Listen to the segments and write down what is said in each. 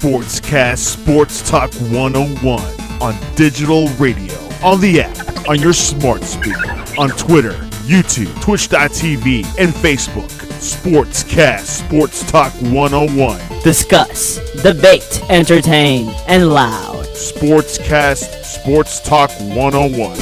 Sportscast Sports Talk 101 on digital radio, on the app, on your smart speaker, on Twitter, YouTube, Twitch.tv, and Facebook. Sportscast Sports Talk 101. Discuss, debate, entertain, and loud. Sportscast Sports Talk 101.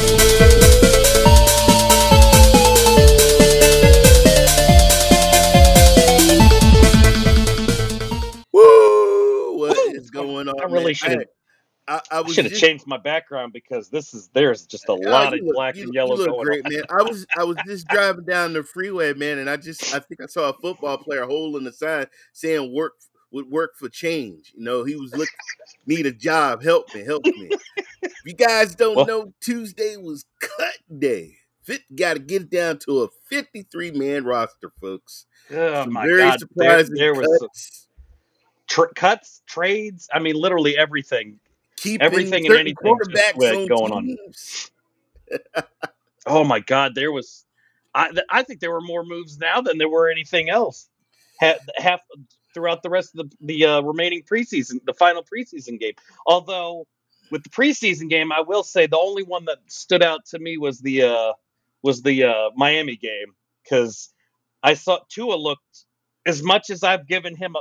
Going on? I really should have changed my background because there's just a lot of black and yellow you look going great, on. man. I was just driving down the freeway, man, and I think I saw a football player holding a sign saying work for change. You know, he was looking need a job, help me. If you guys don't know, Tuesday was cut day. Got to get it down to a 53-man roster, folks. Oh Some my very God, surprising there cuts. was cuts, trades. I mean, literally everything. Keeping Everything and anything quarterbacks just on going teams. Oh my God, there was. I think there were more moves now than there were anything else. Half throughout the rest of the remaining preseason, the final preseason game. Although with the preseason game, I will say the only one that stood out to me was the Miami game, because I thought Tua looked, as much as I've given him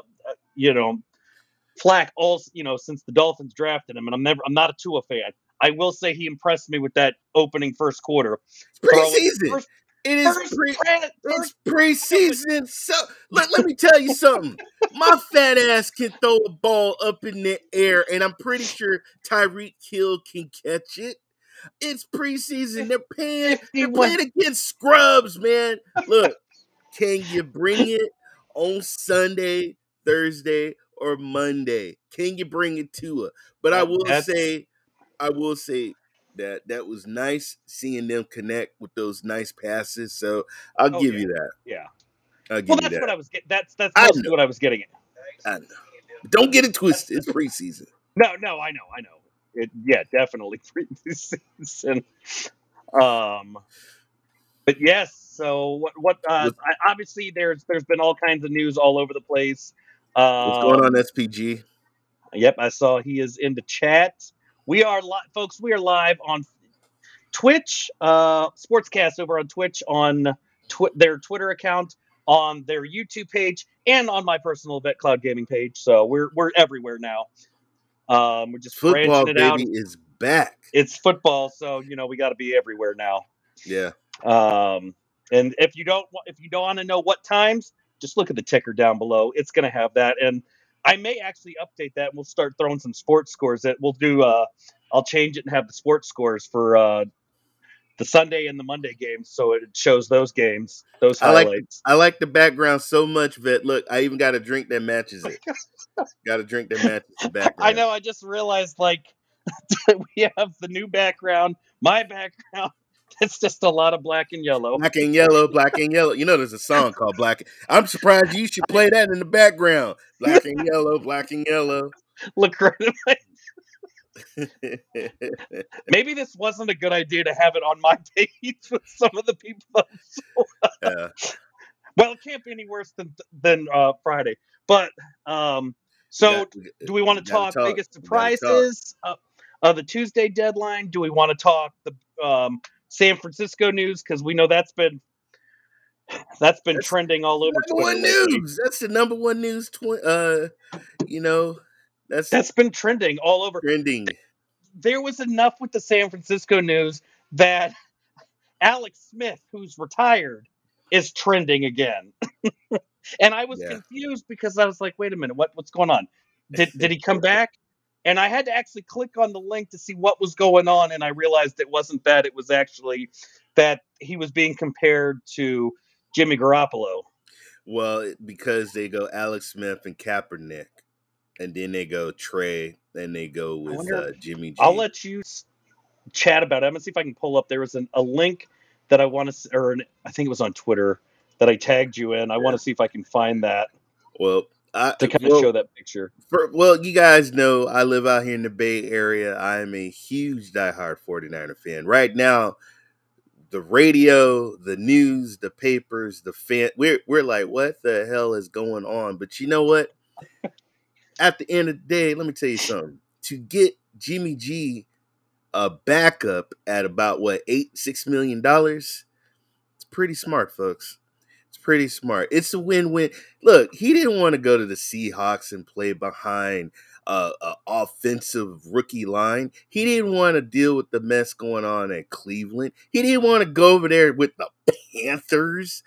flack all since the Dolphins drafted him, and I'm not a Tua fan. I will say he impressed me with that opening first quarter. Preseason. It's preseason. So let me tell you something. My fat ass can throw a ball up in the air, and I'm pretty sure Tyreek Hill can catch it. It's preseason. They're playing against scrubs, man. Look, can you bring it on Sunday, Thursday, or Monday? Can you bring it to her? But I will say that was nice seeing them connect with those nice passes. So I'll give you that. Yeah. I'll give you that. What I was getting. That's mostly what I was getting at. I know. Don't get it twisted. It's preseason. No, I know. Definitely preseason. But yes. So what? Obviously, there's been all kinds of news all over the place. What's going on, SPG? Yep, I saw he is in the chat. We are folks. We are live on Twitch, Sportscast over on Twitch, on their Twitter account, on their YouTube page, and on my personal BetCloud Gaming page. So we're everywhere now. We're just football, branching it out. Baby, is back. It's football, so we got to be everywhere now. Yeah. And if you don't want to know what times, just look at the ticker down below. It's going to have that, and I may actually update that. And we'll start throwing some sports scores. That we'll do. I'll change it and have the sports scores for the Sunday and the Monday games, so it shows those games, those highlights. I like the background so much, Vet. Look, I even got a drink that matches it. Got a drink that matches the background. I know. I just realized, we have the new background, my background. It's just a lot of black and yellow. Black and yellow, black and yellow. You know, there's a song called Black. I'm surprised you should play that in the background. Black and yellow, black and yellow. Look right at my... Maybe this wasn't a good idea to have it on my page with some of the people. Yeah. Well, it can't be any worse than Friday. But do we want to talk biggest surprises of the Tuesday deadline? Do we want to talk the San Francisco news, because we know that's been trending all over Twitter lately. That's the number one news. That's been trending all over. There was enough with the San Francisco news that Alex Smith, who's retired, is trending again. And I was confused because I was like, wait a minute, what's going on? Did he come back? And I had to actually click on the link to see what was going on, and I realized it wasn't that. It was actually that he was being compared to Jimmy Garoppolo. Well, because they go Alex Smith and Kaepernick, and then they go Trey, and they go with Jimmy G. I'll let you chat about it. I'm going to see if I can pull up. There was a link that I want to, I think it was on Twitter, that I tagged you in. I want to see if I can find that. Well, to kind of show that picture. You guys know I live out here in the Bay Area. I am a huge diehard 49er fan. Right now, the radio, the news, the papers, the fan, we're like, what the hell is going on? But you know what? at the end of the day, let me tell you something. To get Jimmy G a backup at about $6 million, it's pretty smart, folks. It's pretty smart. It's a win-win. Look, he didn't want to go to the Seahawks and play behind a offensive rookie line. He didn't want to deal with the mess going on at Cleveland. He didn't want to go over there with the Panthers.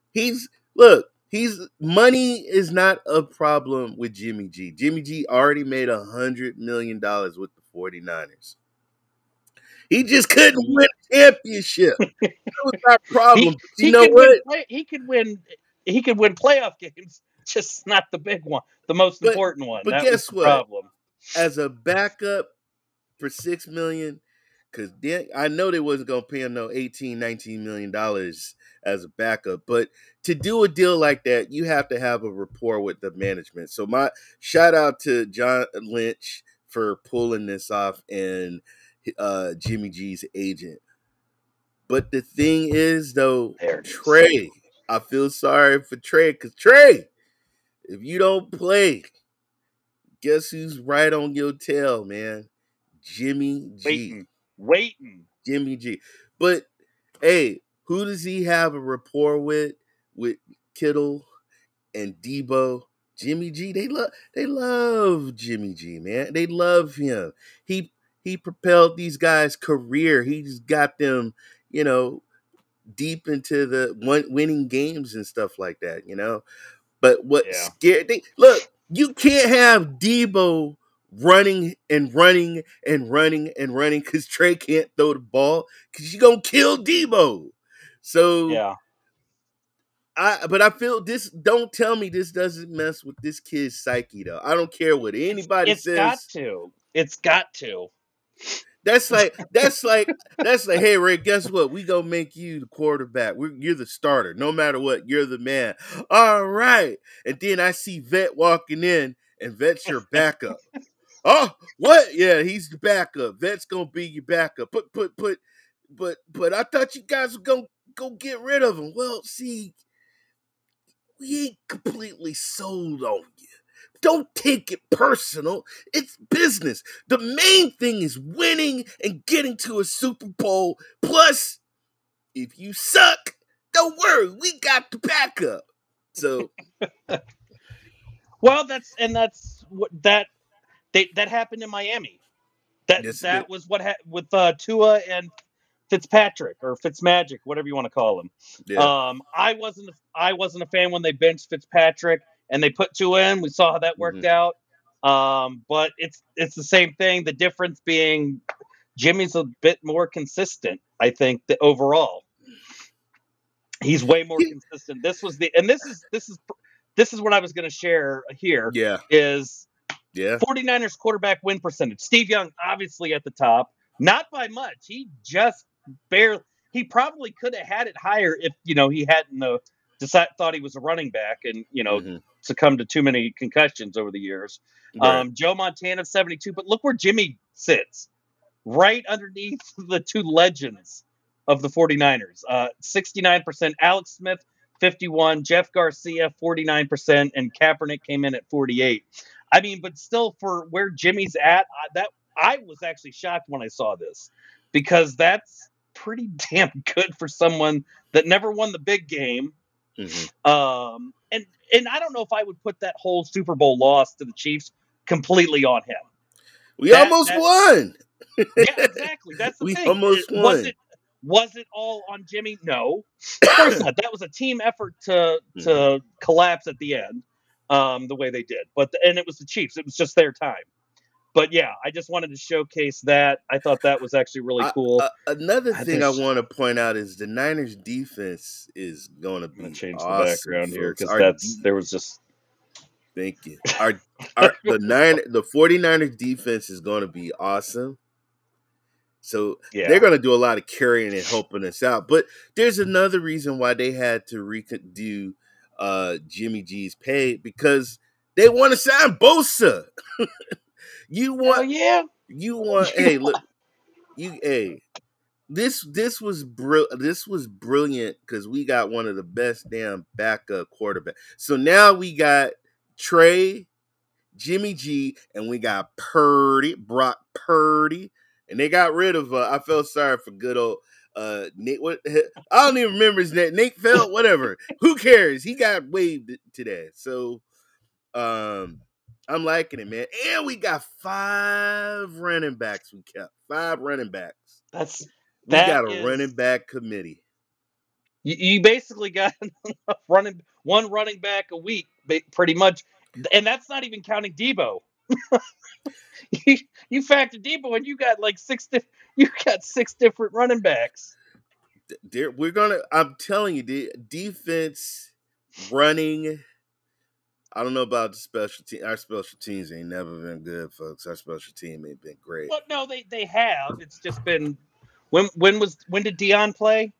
Money is not a problem with Jimmy G. Jimmy G already made $100 million with the 49ers. He just couldn't win a championship. That was our problem. You know what? He could win playoff games, just not the big one, the most important one. But guess what? Problem. As a backup for $6 million, because I know they wasn't gonna pay him no $18, $19 million as a backup, but to do a deal like that, you have to have a rapport with the management. So my shout out to John Lynch for pulling this off and Jimmy G's agent. But the thing is, though, Trey, I feel sorry for Trey, because Trey, if you don't play, guess who's right on your tail, man? Jimmy G. Waiting. Jimmy G. But hey, who does he have a rapport with? With Kittle and Debo. Jimmy G. They love Jimmy G, man. They love him. He propelled these guys' career. He's got them, deep into the winning games and stuff like that, But what scared you can't have Debo running because Trey can't throw the ball because you're going to kill Debo. So, but I feel this, don't tell me this doesn't mess with this kid's psyche, though. I don't care what anybody says. It's got to. That's like, hey, Ray, guess what? We gonna make you the quarterback. You're the starter. No matter what, you're the man. All right. And then I see Vet walking in, and Vet's your backup. Oh, what? Yeah, he's the backup. Vet's gonna be your backup. But I thought you guys were gonna go get rid of him. Well, see, we ain't completely sold on you. Don't take it personal. It's business. The main thing is winning and getting to a Super Bowl. Plus, if you suck, don't worry. We got the backup. So, well, that's what that happened in Miami. That was what happened with Tua and Fitzpatrick or Fitzmagic, whatever you want to call him. Yeah. I wasn't a fan when they benched Fitzpatrick and they put Tua in. We saw how that worked out. But it's the same thing. The difference being Jimmy's a bit more consistent, I think, overall. He's way more consistent. This is what I was going to share here. Yeah. Is 49ers quarterback win percentage. Steve Young obviously at the top, not by much. He just barely. He probably could have had it higher if he hadn't thought he was a running back and succumbed to too many concussions over the years. Right. Joe Montana 72, but look where Jimmy sits, right underneath the two legends of the 49ers. 69%. Alex Smith 51, Jeff Garcia 49%, and Kaepernick came in at 48. I mean, but still, for where Jimmy's at, that I was actually shocked when I saw this, because that's pretty damn good for someone that never won the big game. Mm-hmm. And I don't know if I would put that whole Super Bowl loss to the Chiefs completely on him. We almost won. Yeah, exactly. That's the thing. We almost won. Was it all on Jimmy? No, of course not. That was a team effort to collapse at the end, the way they did. And it was the Chiefs. It was just their time. But yeah, I just wanted to showcase that. I thought that was actually really cool. Another thing I want to point out is the Niners defense is going to be change awesome, the background here, because there was just. Thank you. The 49ers defense is going to be awesome. So they're going to do a lot of carrying and helping us out. But there's another reason why they had to redo Jimmy G's pay, because they want to sign Bosa. You want, hey, look, this was brilliant because we got one of the best damn backup quarterbacks. So now we got Trey, Jimmy G, and we got Brock Purdy, and they got rid of. I felt sorry for good old Nate. What I don't even remember his name. Nate Felt, whatever. Who cares? He got waived today, so I'm liking it, man. And we got 5 running backs. We kept 5 running backs. We got a running back committee. You basically got one running back a week, pretty much, and that's not even counting Debo. You factor Debo, and you got like 6 different running backs. I'm telling you, the defense running. I don't know about the special team. Our special teams ain't never been good, folks. Our special team ain't been great. Well, no, they have. It's just been when did Deion play?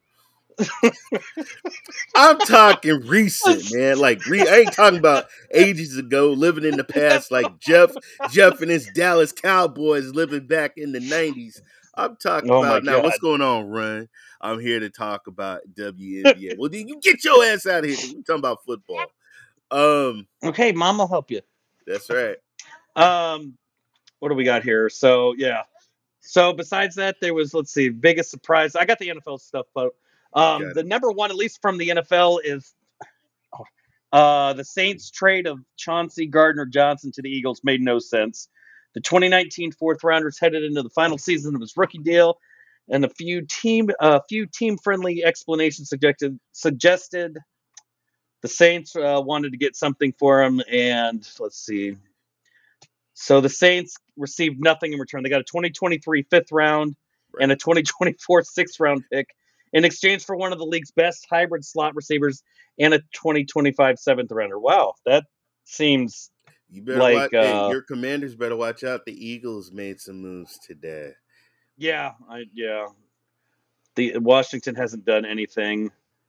I'm talking recent, man. Like I ain't talking about ages ago, living in the past, like Jeff and his Dallas Cowboys living back in the 90s. I'm talking about now. What's going on, Run? I'm here to talk about WNBA. Well, then you get your ass out of here. We're talking about football. Okay, Mom will help you. That's right. What do we got here? So yeah. So besides that, there was, let's see, biggest surprise. I got the NFL stuff, but the number one, at least from the NFL, is the Saints trade of Chauncey Gardner-Johnson to the Eagles made no sense. The 2019 fourth rounders headed into the final season of his rookie deal, and a few team-friendly explanations suggested the Saints wanted to get something for him, and let's see. So the Saints received nothing in return. They got a 2023 fifth round and a 2024 sixth round pick in exchange for one of the league's best hybrid slot receivers and a 2025 seventh rounder. Wow, that seems like your Commanders better watch out. The Eagles made some moves today. Yeah. The Washington hasn't done anything.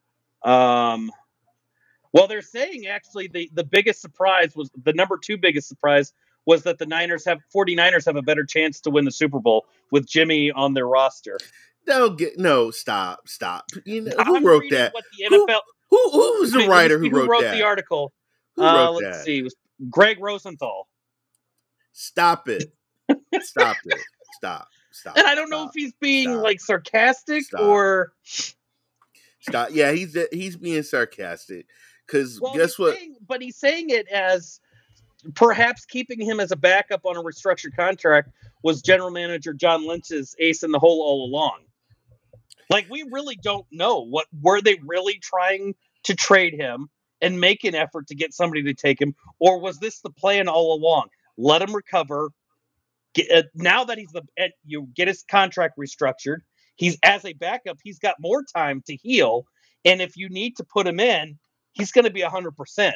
Well, they're saying actually the biggest surprise was the number 2 biggest surprise was that the 49ers have a better chance to win the Super Bowl with Jimmy on their roster. Stop. You know, who wrote that? What the NFL, who was the writer who wrote that? The article? Who wrote that? Let's see. It was Greg Rosenthal. Stop it. Stop. And I don't know if he's being like sarcastic or. Stop. Yeah, he's being sarcastic because guess what? But he's saying it as perhaps keeping him as a backup on a restructured contract was general manager John Lynch's ace in the hole all along. Like, we really don't know. Were they really trying to trade him and make an effort to get somebody to take him, or was this the plan all along? Let him recover. Now that you get his contract restructured, he's as a backup. He's got more time to heal, and if you need to put him in, he's going to be 100%.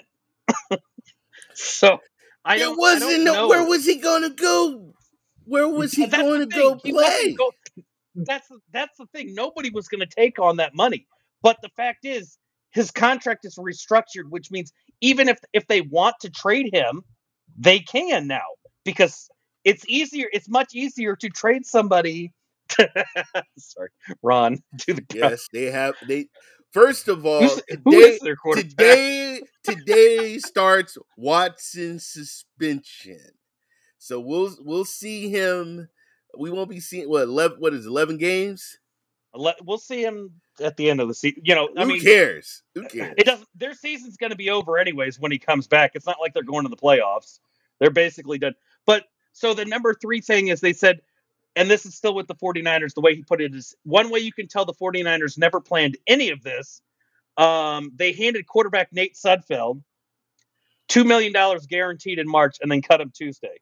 So I don't know. Where was he going to go? Where was he going to go play? That's the thing. Nobody was going to take on that money. But the fact is, his contract is restructured, which means even if they want to trade him, they can now, because it's easier. It's much easier to trade somebody. Sorry, Ron. Yes, they have. First of all, who is their quarterback? Today starts Watson's suspension, so we'll see him. We won't be seeing 11 games. We'll see him at the end of the season. Who cares? It doesn't. Their season's going to be over anyways when he comes back. It's not like they're going to the playoffs. They're basically done. But so the number 3 thing is they said, and this is still with the 49ers, the way he put it is, one way you can tell the 49ers never planned any of this. They handed quarterback Nate Sudfeld $2 million guaranteed in March and then cut him Tuesday.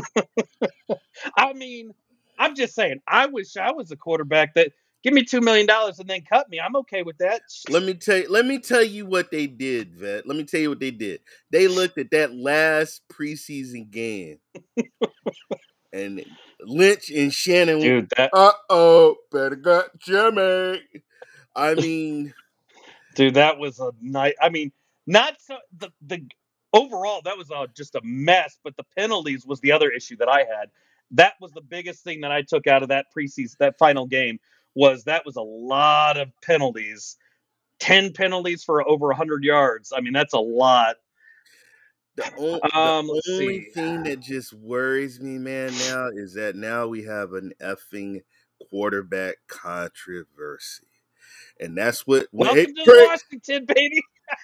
I mean, I'm just saying, I wish I was a quarterback that give me $2 million and then cut me. I'm okay with that. Let me tell you what they did, Vet. Let me tell you what they did. They looked at that last preseason game and Lynch and Shannon. Dude, better got Jimmy. I mean, dude, that was a night. I mean, not so the overall that was just a mess. But the penalties was the other issue that I had. That was the biggest thing that I took out of that preseason, that final game, was a lot of penalties. 10 penalties for over 100 yards. I mean, that's a lot. The Let's only see. thing that just worries me, man, now is that now we have an effing quarterback controversy. And that's what Welcome to Washington, baby.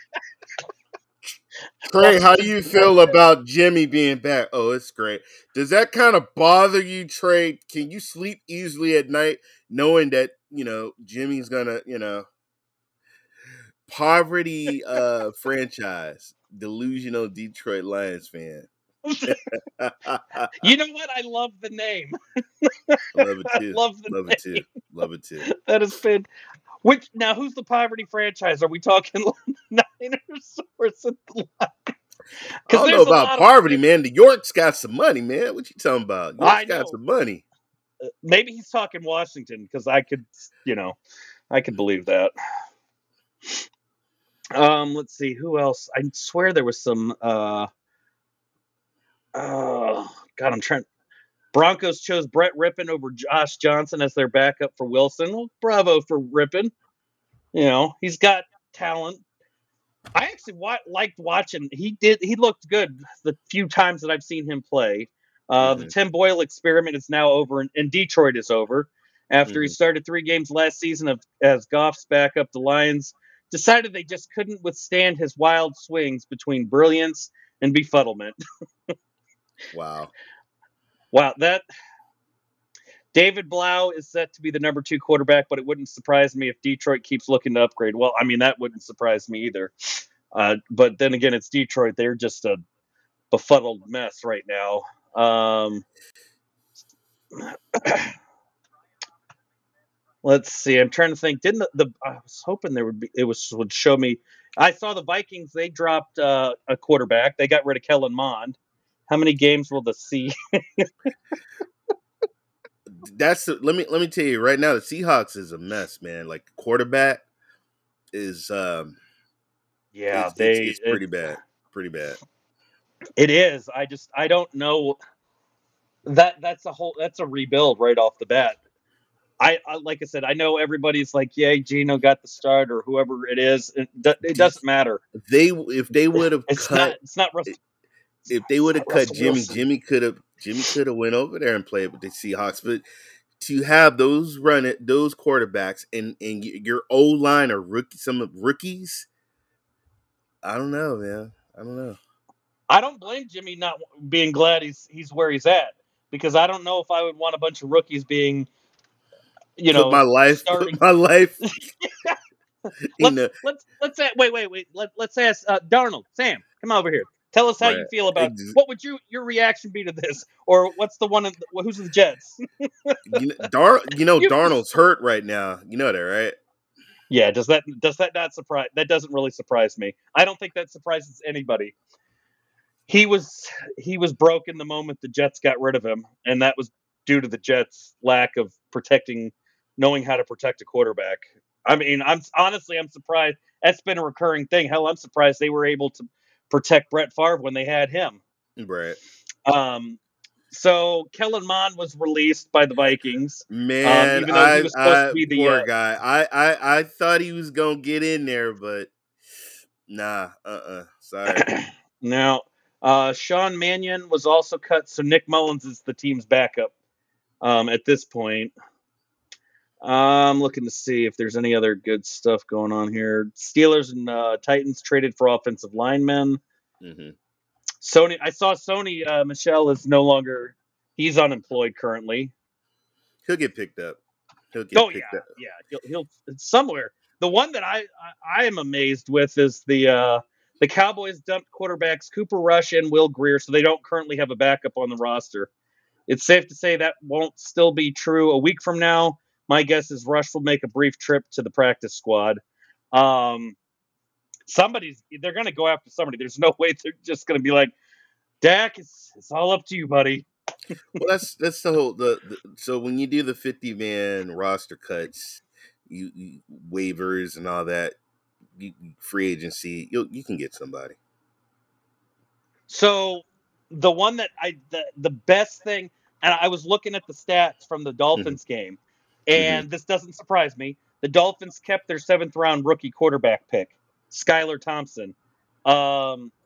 Trey, how do you feel about Jimmy being back? Oh, it's great. Does that kind of bother you, Trey? Can you sleep easily at night knowing that, Jimmy's gonna, poverty franchise, delusional Detroit Lions fan. You know what? I love the name. Love it too. Love the Love name. it too. Love it too. That has been. Now, who's the poverty franchise? Are we talking Niners or is it the Lions? I don't know about poverty, man. The York's got some money, man. What you talking about? York's got some money. Maybe he's talking Washington because I could believe that. Let's see who else. I swear there was some. God, I'm trying. Broncos chose Brett Rippon over Josh Johnson as their backup for Wilson. Well, bravo for Rippon. He's got talent. I actually liked watching. He looked good the few times that I've seen him play. The Tim Boyle experiment is now over, and Detroit is over. After he started 3 games last season as Goff's backup, the Lions decided they just couldn't withstand his wild swings between brilliance and befuddlement. Wow. That David Blau is set to be the number 2 quarterback, but it wouldn't surprise me if Detroit keeps looking to upgrade. Well, I mean, that wouldn't surprise me either. But then again, it's Detroit. They're just a befuddled mess right now. Let's see. I'm trying to think. I was hoping would show me. I saw the Vikings. They dropped a quarterback. They got rid of Kellen Mond. How many games will the see? Let me tell you right now, the Seahawks is a mess, man. Like quarterback is it's pretty bad. Pretty bad. It is. I don't know. That's a rebuild right off the bat. I like I said, I know everybody's like, yeah, Geno got the start or whoever it is. It doesn't matter. If they would have cut, if they would have cut Jimmy, Wilson. Jimmy could have went over there and played with the Seahawks. But to have those quarterbacks and your O line are some rookies, I don't know, man. I don't know. I don't blame Jimmy not being glad he's where he's at, because I don't know if I would want a bunch of rookies being, put my life. Let's say, wait. Let's ask Darnold. Sam, come over here. Tell us how you feel about what would your reaction be to this, or what's the one? Who's the Jets? Darnold's hurt right now. You know that, right? Yeah. Does that not surprise? That doesn't really surprise me. I don't think that surprises anybody. He was broken the moment the Jets got rid of him, and that was due to the Jets' lack of knowing how to protect a quarterback. I mean, I'm surprised. That's been a recurring thing. Hell, I'm surprised they were able to protect Brett Favre when they had him. Right. So Kellen Mond was released by the Vikings. Man, even though he was supposed to be the poor guy. I thought he was gonna get in there, but nah. Sorry. Now, Sean Mannion was also cut, so Nick Mullins is the team's backup at this point. I'm looking to see if there's any other good stuff going on here. Steelers and Titans traded for offensive linemen. Mm-hmm. Sony, I saw Sony Michel is no longer. He's unemployed currently. He'll get picked up. He'll somewhere. The one that I am amazed with is the Cowboys dumped quarterbacks Cooper Rush and Will Grier, so they don't currently have a backup on the roster. It's safe to say that won't still be true a week from now. My guess is Rush will make a brief trip to the practice squad. They're going to go after somebody. There's no way they're just going to be like, Dak, it's all up to you, buddy. Well, that's the whole so when you do the 50-man roster cuts, you waivers and all that, free agency, you can get somebody. So the one that the best thing, and I was looking at the stats from the Dolphins game, and this doesn't surprise me. The Dolphins kept their 7th round rookie quarterback pick, Skylar Thompson.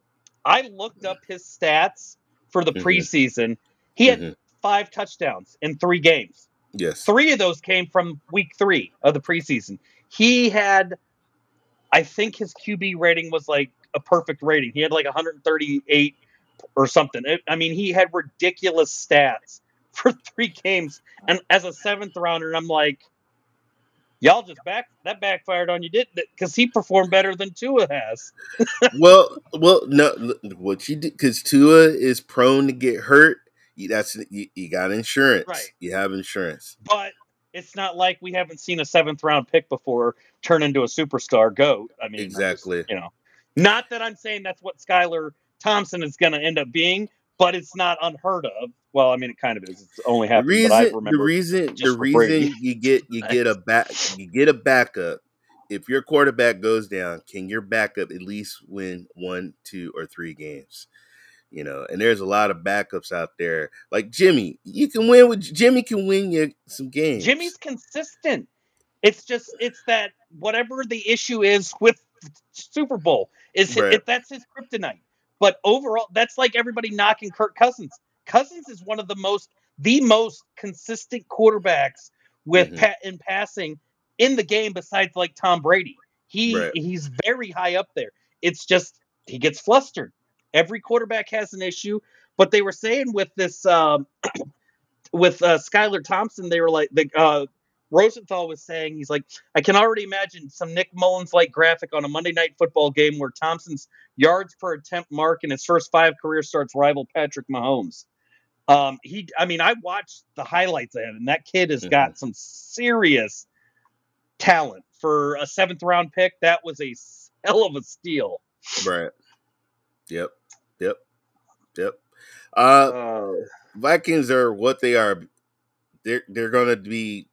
I looked up his stats for the preseason. He had 5 touchdowns in 3 games. Yes. 3 of those came from week 3 of the preseason. He had, I think his QB rating was like a perfect rating. He had like 138 or something. I mean, he had ridiculous stats for 3 games. And as a 7th rounder, I'm like, y'all just backfired on you, didn't it? Because he performed better than Tua has. well, no, what you did, because Tua is prone to get hurt. You got insurance. Right. You have insurance. But it's not like we haven't seen a 7th round pick before turn into a superstar GOAT. I mean, exactly. Not that I'm saying that's what Skylar Thompson is going to end up being, but it's not unheard of. Well, I mean, it kind of is. It's only happened. The reason you get a backup. If your quarterback goes down, can your backup at least win 1, 2, or 3 games? And there's a lot of backups out there. Like Jimmy, Jimmy can win you some games. Jimmy's consistent. It's that whatever the issue is with Super Bowl that's his kryptonite. But overall, that's like everybody knocking Kirk Cousins. Cousins is one of the most consistent quarterbacks with in passing in the game, besides like Tom Brady. He's very high up there. It's just he gets flustered. Every quarterback has an issue, but they were saying with this with Skylar Thompson, they were like Rosenthal was saying, he's like, I can already imagine some Nick Mullins-like graphic on a Monday Night Football game where Thompson's yards per attempt mark in his first 5 career starts rival Patrick Mahomes. I watched the highlights of him, and that kid has got some serious talent. For a 7th round pick, that was a hell of a steal. Right. Yep. Vikings are what they are. They're gonna be,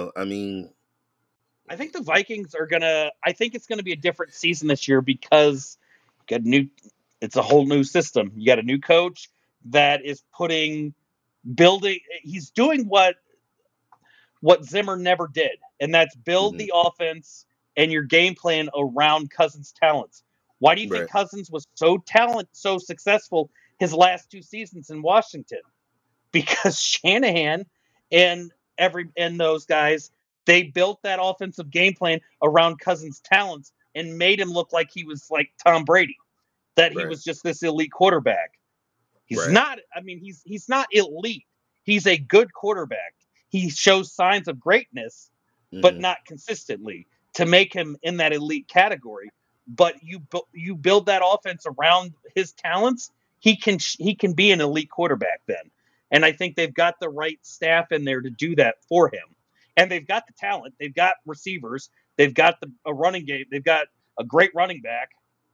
I think the Vikings are gonna. I think it's gonna be a different season this year because it's a whole new system. You got a new coach that is building. He's doing what Zimmer never did, and that's build the offense and your game plan around Cousins' talents. Why do you think Cousins was so successful his last 2 seasons in Washington? Because Shanahan and those guys, they built that offensive game plan around Cousins' talents and made him look like he was like Tom Brady, that he was just this elite quarterback. He's not. I mean, he's not elite. He's a good quarterback. He shows signs of greatness, but not consistently to make him in that elite category. But you build that offense around his talents, he can be an elite quarterback then. And I think they've got the right staff in there to do that for him. And they've got the talent. They've got receivers. They've got a running game. They've got a great running back.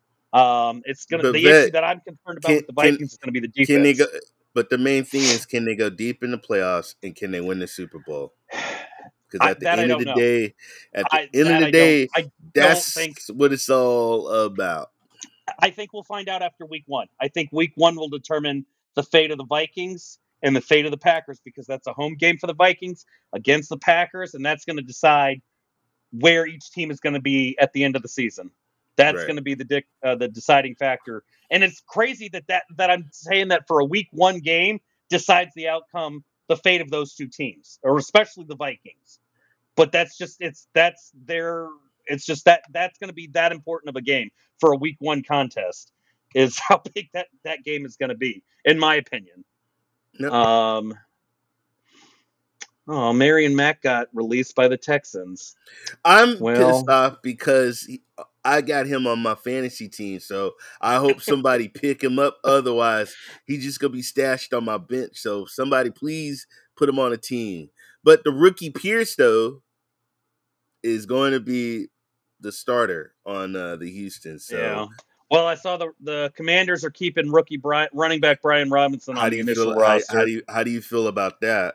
Issue that I'm concerned about with the Vikings is going to be the defense. But the main thing is, can they go deep in the playoffs and can they win the Super Bowl? Because at the end of the day, that's what it's all about. I think we'll find out after week 1. I think week 1 will determine the fate of the Vikings and the fate of the Packers, because that's a home game for the Vikings against the Packers, and that's going to decide where each team is going to be at the end of the season. That's going to be the deciding factor. And it's crazy that I'm saying that for a week 1 game decides the outcome, the fate of those 2 teams, or especially the Vikings. But that's going to be that important of a game for a week 1 contest, is how big that game is going to be, in my opinion. Nope. Marion Mack got released by the Texans. I'm pissed off because I got him on my fantasy team, so I hope somebody pick him up. Otherwise, he's just going to be stashed on my bench. So somebody please put him on a team. But the rookie Pierce, though, is going to be the starter on the Houston. So. Yeah. Well, I saw the Commanders are keeping rookie running back Brian Robinson on the initial roster. How do you feel about that?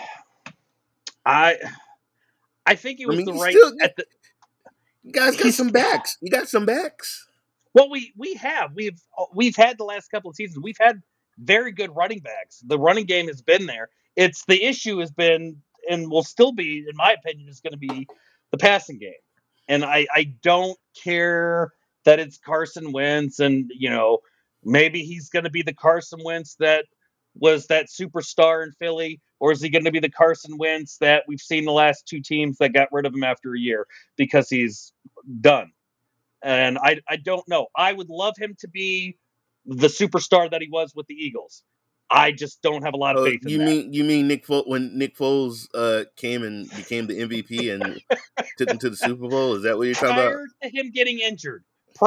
I think it was you guys got some backs. You got some backs. Well, we've had the last couple of seasons. We've had very good running backs. The running game has been there. It's the issue has been and will still be, in my opinion, is going to be the passing game. And I don't care that it's Carson Wentz and Maybe he's going to be the Carson Wentz that was that superstar in Philly, or is he going to be the Carson Wentz that we've seen the last two teams that got rid of him after a year because he's done? And I don't know. I would love him to be the superstar that he was with the Eagles. I just don't have a lot of faith in that. You mean Nick when Nick Foles came and became the MVP and took him to the Super Bowl? Is that what you're talking about? Prior to him getting injured,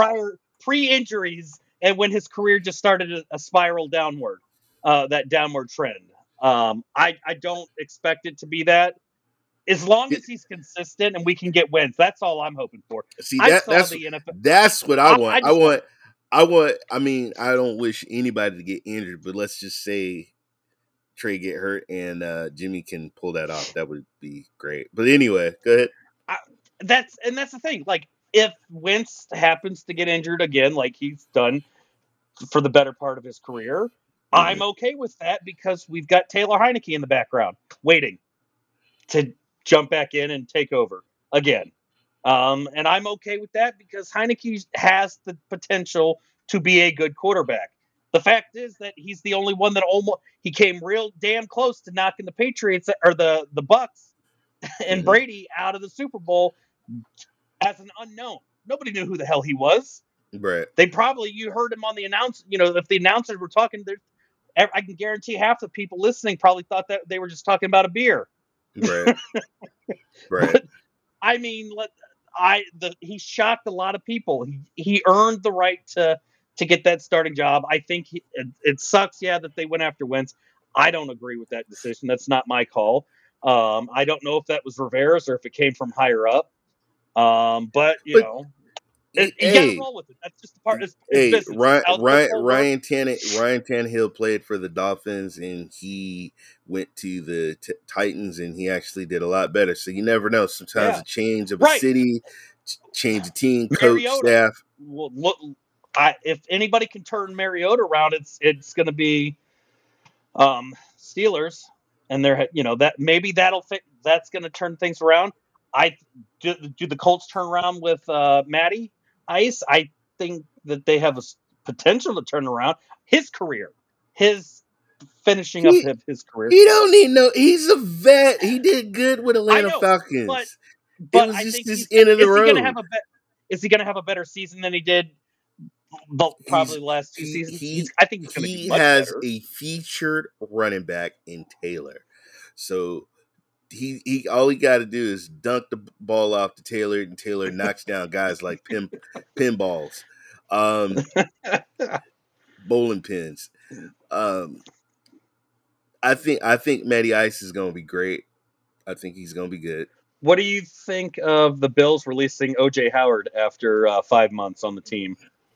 pre-injuries, and when his career just started a spiral downward, that downward trend. I don't expect it to be that. As long as he's consistent and we can get wins, that's all I'm hoping for. See, that's what I want. I mean, I don't wish anybody to get injured, but let's just say Trey get hurt and Jimmy can pull that off. That would be great. But anyway, go ahead. That's the thing. Like, if Wentz happens to get injured again, like he's done for the better part of his career, I'm okay with that because we've got Taylor Heineke in the background waiting to jump back in and take over again. And I'm okay with that because Heineke has the potential to be a good quarterback. The fact is that he's the only one that he came real damn close to knocking the Patriots or the Bucks and Brady out of the Super Bowl as an unknown. Nobody knew who the hell he was. Right. You heard him on the announce. If the announcers were talking, I can guarantee half the people listening probably thought that they were just talking about a beer. Right. Right. But, I mean, he shocked a lot of people. He earned the right to get that starting job. I think it sucks, that they went after Wentz. I don't agree with that decision. That's not my call. I don't know if that was Rivera's or if it came from higher up. But you gotta roll with it. That's just the part. It's business. Ryan Tannehill played for the Dolphins, and he went to the Titans, and he actually did a lot better. So you never know. Sometimes a change of a city, change of team, coach, staff. Well, look, if anybody can turn Mariota around, it's going to be Steelers, and that maybe that's going to turn things around. Do the Colts turn around with Matty Ice? I think that they have a potential to turn around his career, his finishing up his career. He don't need he's a vet. He did good with Atlanta Falcons. But I think he's end of the road. Is he going to have a better season than he did probably the last two seasons? I think he's going to be much better. He has a featured running back in Taylor. So he all he got to do is dunk the ball off to Taylor, and Taylor knocks down guys like pinballs, bowling pins. I think Matty Ice is going to be great. I think he's going to be good. What do you think of the Bills releasing O.J. Howard after 5 months on the team?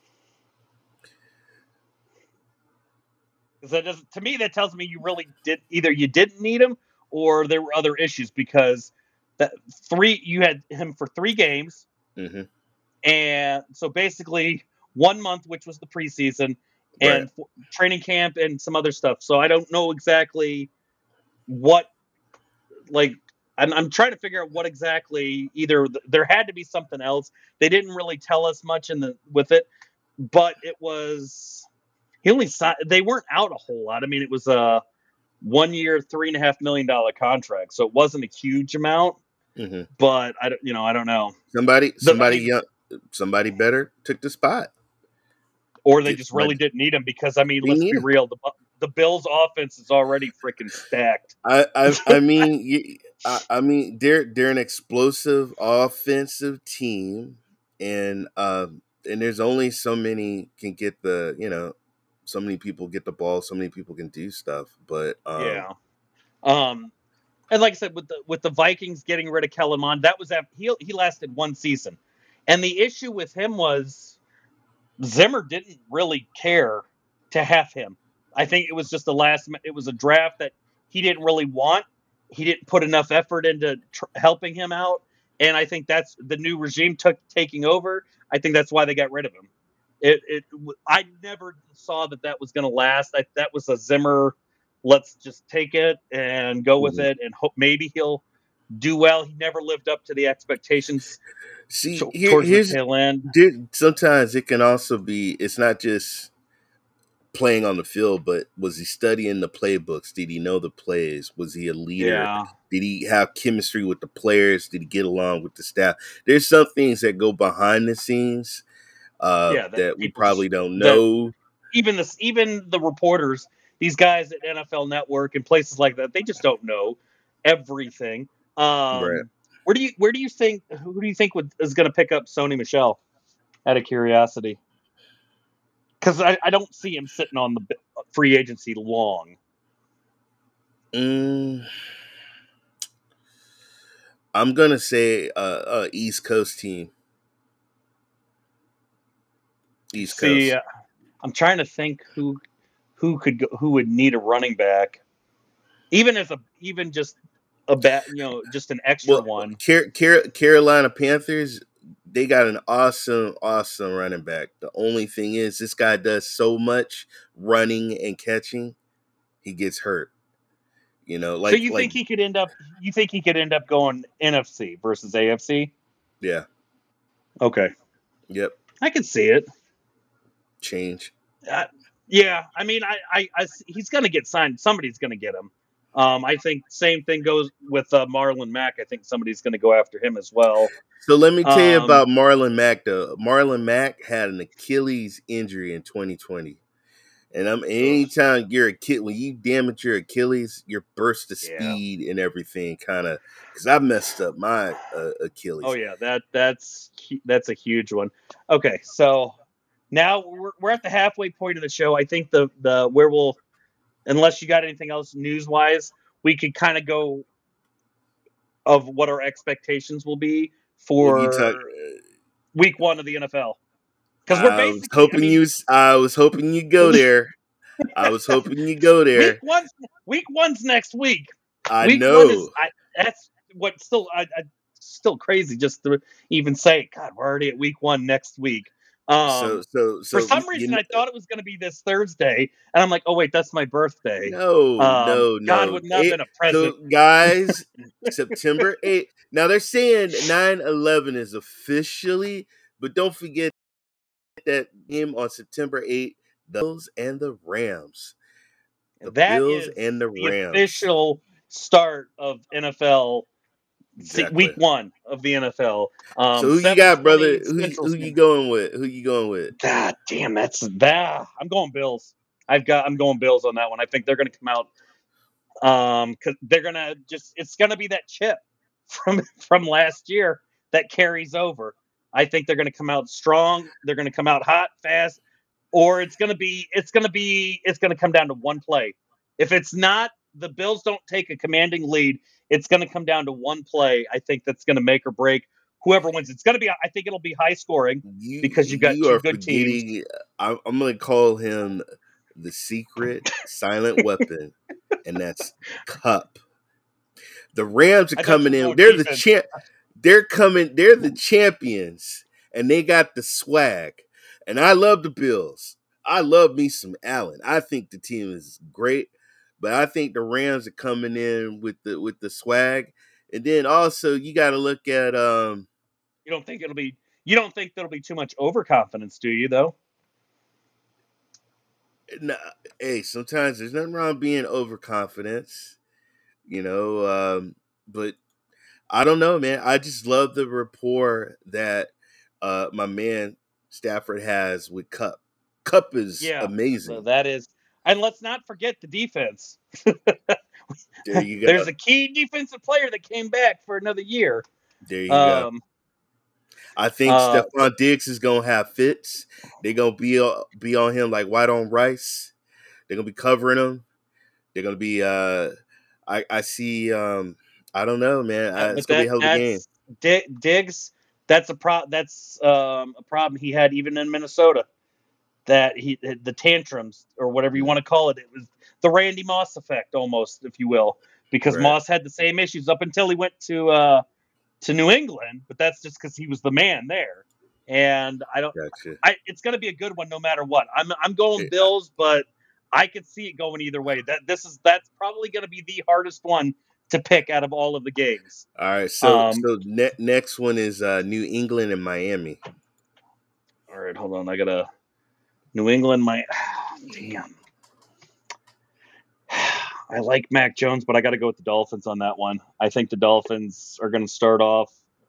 Because to me, that tells me you really either you didn't need him or there were other issues, because you had him for 3 games. Mm-hmm. And so basically 1 month, which was the preseason, and training camp and some other stuff. So I don't know exactly what, I'm trying to figure out what exactly, either there had to be something else. They didn't really tell us much with it, but it was, they weren't out a whole lot. I mean, it was a 1 year, $3.5 million contract. So it wasn't a huge amount, but I don't know. Somebody better took the spot. Or they just really didn't need him because, I mean, let's be real. The Bills' offense is already freaking stacked. I mean, they're an explosive offensive team, and there's only so many can get so many people get the ball, so many people can do stuff. But and like I said, with the Vikings getting rid of Kellen Mond, that was he lasted 1 season, and the issue with him was Zimmer didn't really care to have him. I think it was just it was a draft that he didn't really want. He didn't put enough effort into helping him out. And I think that's the new regime taking over. I think that's why they got rid of him. I never saw that was going to last. That was a Zimmer, let's just take it and go with it and hope maybe he'll do well. He never lived up to the expectations. See, towards the tail end. Sometimes it can also be, it's not just playing on the field, but was he studying the playbooks? Did he know the plays? Was he a leader? Yeah. Did he have chemistry with the players? Did he get along with the staff? There's some things that go behind the scenes that we probably don't know. Even the reporters, these guys at NFL Network and places like that, they just don't know everything. Right. Who do you think is going to pick up Sony Michel? Out of curiosity, because I don't see him sitting on the free agency long. I'm gonna say East Coast team. East Coast. I'm trying to think who would need a running back, just an extra one. Carolina Panthers, they got an awesome running back. The only thing is, this guy does so much running and catching, he gets hurt. So you think he could end up going NFC versus AFC? Yeah. Okay. Yep. I can see it. Change. Yeah. I mean, he's going to get signed. Somebody's going to get him. I think same thing goes with Marlon Mack. I think somebody's going to go after him as well. So let me tell you about Marlon Mack, though. Marlon Mack had an Achilles injury in 2020. And anytime you're a kid, when you damage your Achilles, your burst of speed and everything because I messed up my Achilles. Oh yeah, that's a huge one. Okay, so now we're at the halfway point of the show. I think where we'll, unless you got anything else news wise, we could kind of go of what our expectations will be for week 1 of the NFL. Because we're basically. I was hoping you'd go there. Week one's next week. I know. That's what still crazy just to even say. God, we're already at week 1 next week. So for some reason, I thought it was going to be this Thursday, and I'm like, oh wait, that's my birthday. No. God would not have been a present. So guys, September 8th. Now they're saying 9/11 is officially, but don't forget that game on September 8th, the Bills and the Rams. The official start of NFL. Exactly. Week 1 of the NFL. So who you got, brother? Who you going with? God damn, I'm going Bills. I'm going Bills on that one. I think they're going to come out because they're going to it's going to be that chip from last year that carries over. I think they're going to come out strong. They're going to come out hot, fast, or it's going to come down to one play. If it's not, the Bills don't take a commanding lead, it's going to come down to one play. I think that's going to make or break whoever wins. It's going to be. I think it'll be high scoring because you've got two good teams. I'm going to call him the secret silent weapon, and that's Kupp. The Rams are coming in. They're the champ. They're coming. They're the champions, and they got the swag. And I love the Bills. I love me some Allen. I think the team is great, but I think the Rams are coming in with the swag. And then also you got to look at. You don't think there'll be too much overconfidence, do you? Though. No, hey, sometimes there's nothing wrong being overconfidence, but I don't know, man. I just love the rapport that my man Stafford has with Kupp. Kupp is amazing. So that is, and let's not forget the defense. There you go. There's a key defensive player that came back for another year. There you go. I think Stephon Diggs is gonna have fits. They're gonna be on him like white on rice. They're gonna be covering him. They're gonna be. I see. I don't know, man. It's gonna be a hell of a game. Diggs. That's a problem he had even in Minnesota. That the tantrums or whatever you want to call it. It was the Randy Moss effect, almost, if you will, because Moss had the same issues up until he went to New England, but that's just because he was the man there. And I don't. Gotcha. It's going to be a good one no matter what. I'm going Bills, but I could see it going either way. That's probably going to be the hardest one to pick out of all of the games. All right, so next one is New England and Miami. All right, hold on. I gotta New England. Damn. I like Mac Jones, but I got to go with the Dolphins on that one. I think the Dolphins are going to start off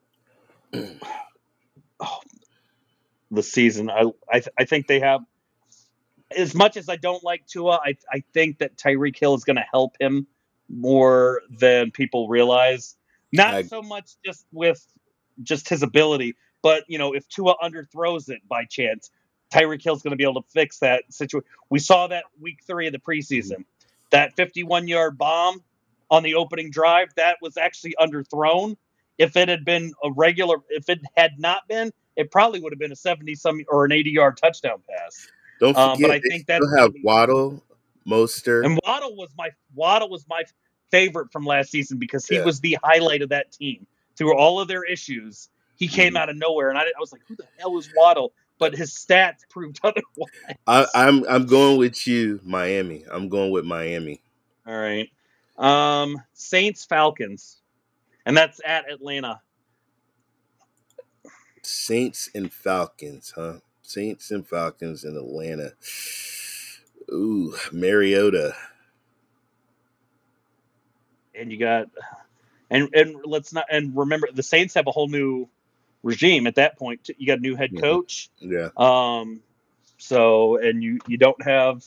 the season. I think they have, as much as I don't like Tua, I think that Tyreek Hill is going to help him more than people realize. Not so much just with just his ability, but if Tua underthrows it by chance, Tyreek Hill's going to be able to fix that situation. We saw that week 3 of the preseason. That 51-yard bomb on the opening drive, that was actually underthrown. If it had been if it had not been, it probably would have been a 70-some or an 80-yard touchdown pass. Don't forget, but I think that have Waddle, Mostert, and Waddle was my favorite from last season because he was the highlight of that team through all of their issues. He came out of nowhere, and I was like, "Who the hell is Waddle?" But his stats proved otherwise. I'm going with you, Miami. I'm going with Miami. All right. Saints Falcons, and that's at Atlanta. Saints and Falcons, huh? Saints and Falcons in Atlanta. Ooh, Mariota. And you got, and let's not, and remember the Saints have a whole new regime at that point. You got a new head coach. Yeah. So, and you don't have,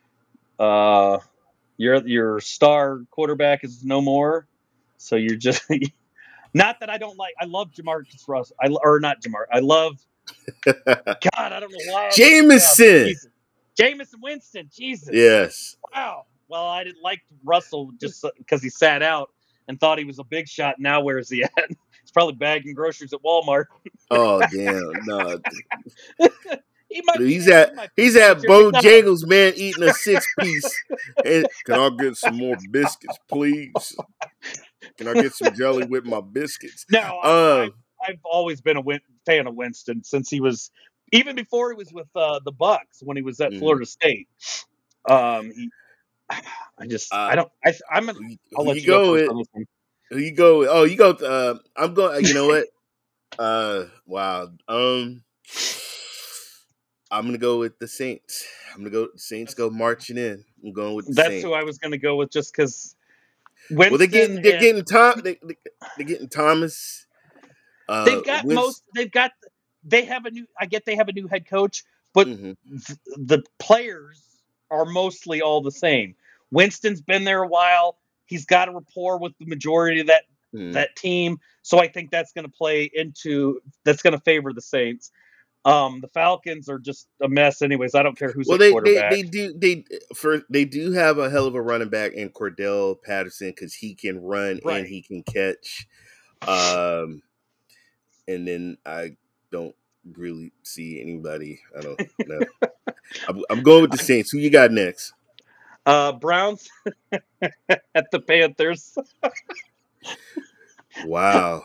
your star quarterback is no more. So you're just, not that I love Jamarcus Russell. I love, God, I don't know why. Jameson Winston. Jesus. Yes. Wow. Well, I didn't like Russell just because he sat out and thought he was a big shot. Now where is he at? He's probably bagging groceries at Walmart. Oh, damn. No. He's at Bojangles, man, eating a 6-piece. Hey, can I get some more biscuits, please? Can I get some jelly with my biscuits? No, I've always been a fan of Winston since he was, even before he was with the Bucks when he was at Florida State. I'm I'll let you go first on this one. Who you go with? Oh, you go. I'm going. You know what? Wow. I'm gonna go with the Saints. I'm gonna go. The Saints go marching in. I'm going with the Saints. That's who I was gonna go with, just because. Well, they're getting Thomas. They have a new. I get they have a new head coach, but the players are mostly all the same. Winston's been there a while. He's got a rapport with the majority of that team, so I think that's going to favor the Saints. The Falcons are just a mess, anyways. I don't care who's the quarterback. They do have a hell of a running back in Cordell Patterson because he can run and he can catch. And then I don't really see anybody. I don't know. I'm going with the Saints. Who you got next? Browns at the Panthers. Wow.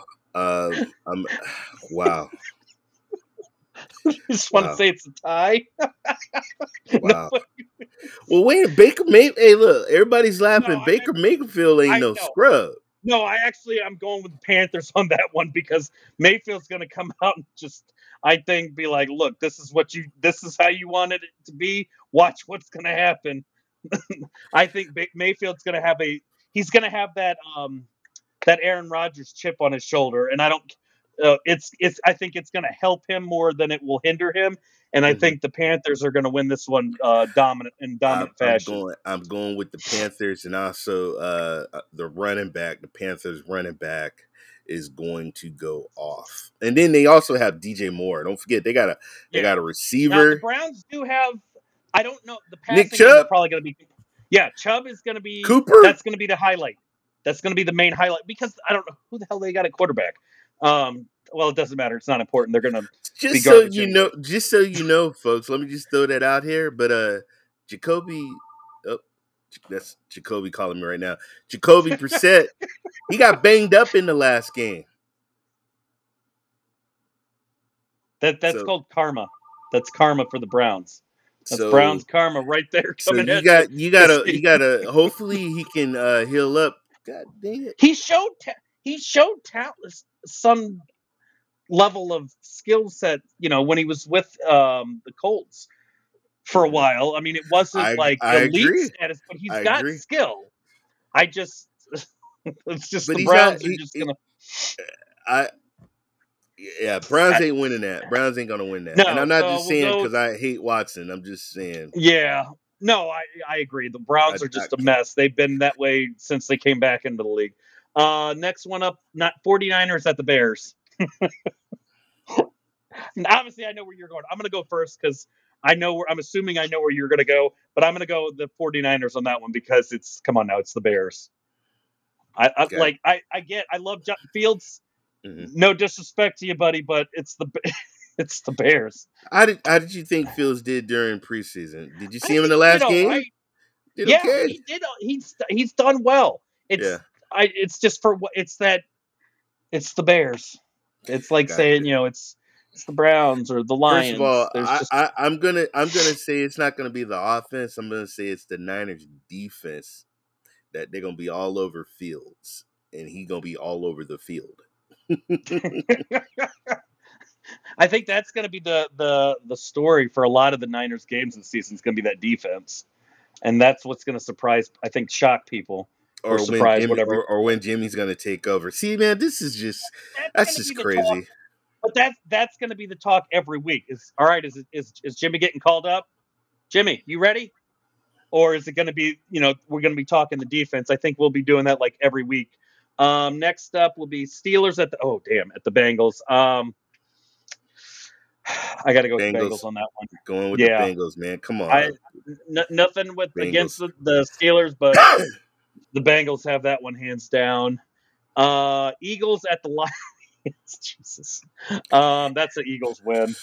Wow. You just want to say it's a tie? Wow. Well, wait, Baker Mayfield. Hey, look, everybody's laughing. No, Baker Mayfield ain't no scrub. No, I'm going with the Panthers on that one because Mayfield's going to come out and just, I think, be like, look, this is how you wanted it to be. Watch what's going to happen. I think Mayfield's going to have that Aaron Rodgers chip on his shoulder, and I don't. I think it's going to help him more than it will hinder him, and I think the Panthers are going to win this one dominant fashion. I'm going with the Panthers, and also the Panthers running back is going to go off, and then they also have DJ Moore. Don't forget they got a receiver. Now, the Browns do have. I don't know. The passing Nick Chubb? Are probably going to be. Yeah, Chubb is going to be. Cooper? That's going to be the highlight. That's going to be the main highlight because I don't know who the hell they got at quarterback. Well, it doesn't matter. It's not important. They're going to just so you know, folks. Let me just throw that out here. But Jacoby, that's Jacoby calling me right now. Jacoby Brissett, he got banged up in the last game. That's called karma. That's karma for the Browns. That's Browns karma right there. Coming so you gotta. Hopefully he can heal up. God dang it! He showed talent, some level of skill set. When he was with the Colts. for a while. I mean, it wasn't like elite status, but he's got skill. It's just but the Browns are just gonna. Browns ain't winning that. Browns ain't gonna win that. No, and I'm not just saying because I hate Watson. I'm just saying. Yeah. No, I agree. The Browns are just a mess. They've been that way since they came back into the league. Next one up, not 49ers at the Bears. And obviously, I know where you're going. I'm going to go first because I'm assuming I know where you're going to go, but I'm going to go the 49ers on that one because it's the Bears. I love Justin Fields. Mm-hmm. No disrespect to you, buddy, but it's the Bears. How did you think Fields did during preseason? Did you see him in the last game? Right. Okay? He did. He's done well. It's just for what it's the Bears. It's like saying it's the Browns or the Lions. First of all, I'm gonna say it's not gonna be the offense. I'm gonna say it's the Niners defense that they're gonna be all over Fields, and he's gonna be all over the field. I think that's going to be the story for a lot of the Niners games this season. Is going to be that defense, and that's what's going to shock people, or surprise whatever, or when Jimmy's going to take over. See, man, this is just that's just crazy. But that's going to be the talk every week. Is Jimmy getting called up? Jimmy, you ready? Or is it going to be we're going to be talking the defense? I think we'll be doing that like every week. Next up will be Steelers at the Bengals. I got to go with the Bengals on that one. Going with the Bengals, man. Come on. Nothing against the Steelers, but the Bengals have that one hands down. Eagles at the Lions. Jesus. That's an Eagles win.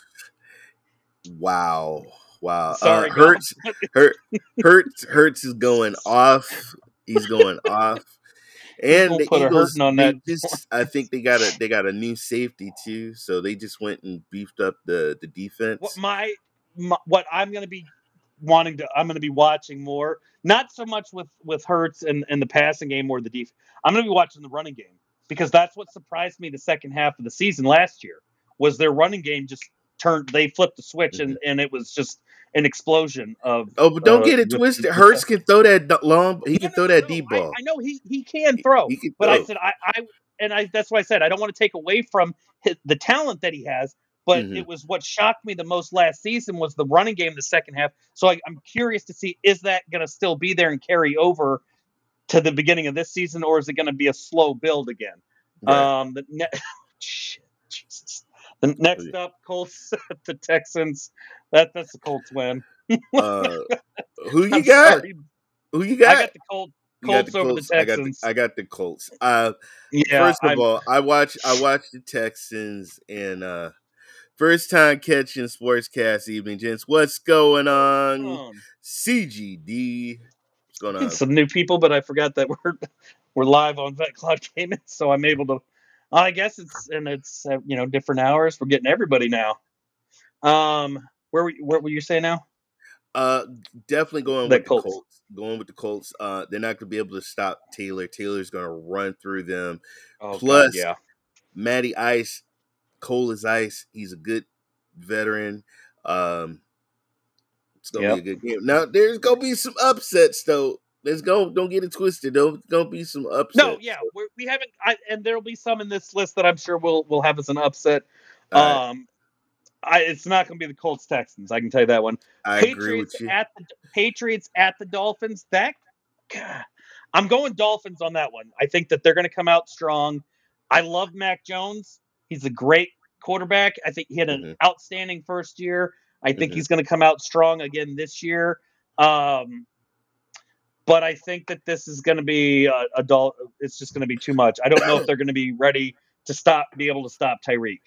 Wow. Sorry, Hurts is going off. He's going off. And the Eagles, I think they got a new safety too, so they just went and beefed up the defense. What I'm going to be I'm going to be watching more, not so much with Hurts and the passing game or the defense. I'm going to be watching the running game because that's what surprised me the second half of the season last year was their running game just turned. They flipped the switch and it was just an explosion of. Oh, but don't get it twisted. Hurts can throw that long. He can throw that deep ball. I know he can throw. But I said that's why I said I don't want to take away from the talent that he has. But it was what shocked me the most last season was the running game in the second half. So I'm curious to see is that going to still be there and carry over to the beginning of this season, or is it going to be a slow build again? Right. Jesus. The next up, Colts at the Texans. That's the Colts win. Who you got? Sorry. Who you got? I got the Colts over the Texans. I got the Colts. First of all, I watched the Texans and first time catching Sportscast evening, gents. What's going on? CGD. What's going on? Some new people, but I forgot that we're live on Vet Cloud Gaming, so I'm able to. I guess it's different hours. We're getting everybody now. What were you saying now? Definitely going with the Colts. Going with the Colts. They're not going to be able to stop Taylor. Taylor's going to run through them. Plus, Matty Ice, Cole is ice. He's a good veteran. It's going to be a good game. Now, there's going to be some upsets, though. Don't get it twisted. There's going to be some upsets. No, yeah. We haven't, and there'll be some in this list that I'm sure we'll have as an upset. It's not going to be the Colts Texans. I can tell you that one. I agree with you. Patriots at the Dolphins. I'm going Dolphins on that one. I think that they're going to come out strong. I love Mac Jones. He's a great quarterback. I think he had an outstanding first year. I think he's going to come out strong again this year. But I think that this is going to be it's just going to be too much. I don't know if they're going to be ready to be able to stop Tyreek.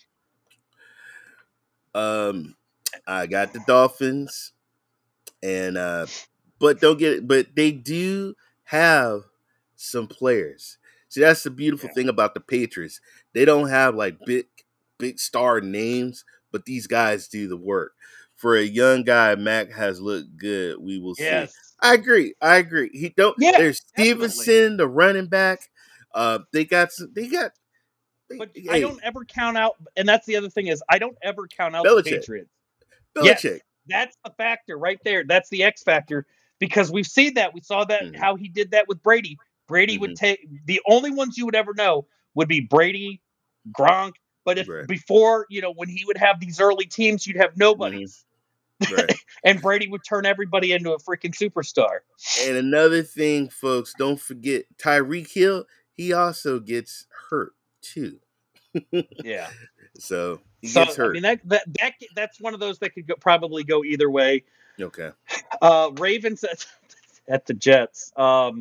I got the Dolphins, and but they do have some players. See, that's the beautiful thing about the Patriots. They don't have like big star names, but these guys do the work. For a young guy, Mac has looked good. We will see. I agree. He don't. Yeah, there's Stevenson, the running back. They got. But I don't ever count out, and that's the other thing is I don't ever count out Belichick. the Patriots. Belichick. That's the factor right there. That's the X factor, because we've seen that. We saw that how he did that with Brady. Brady would take the only ones you would ever know would be Brady, Gronk. But if before, when he would have these early teams, you'd have nobodies. Right. And Brady would turn everybody into a freaking superstar. And another thing, folks, don't forget Tyreek Hill. He also gets hurt too. Yeah. So he gets hurt. I mean, that's one of those that could probably go either way. Okay. Ravens at the Jets. Oh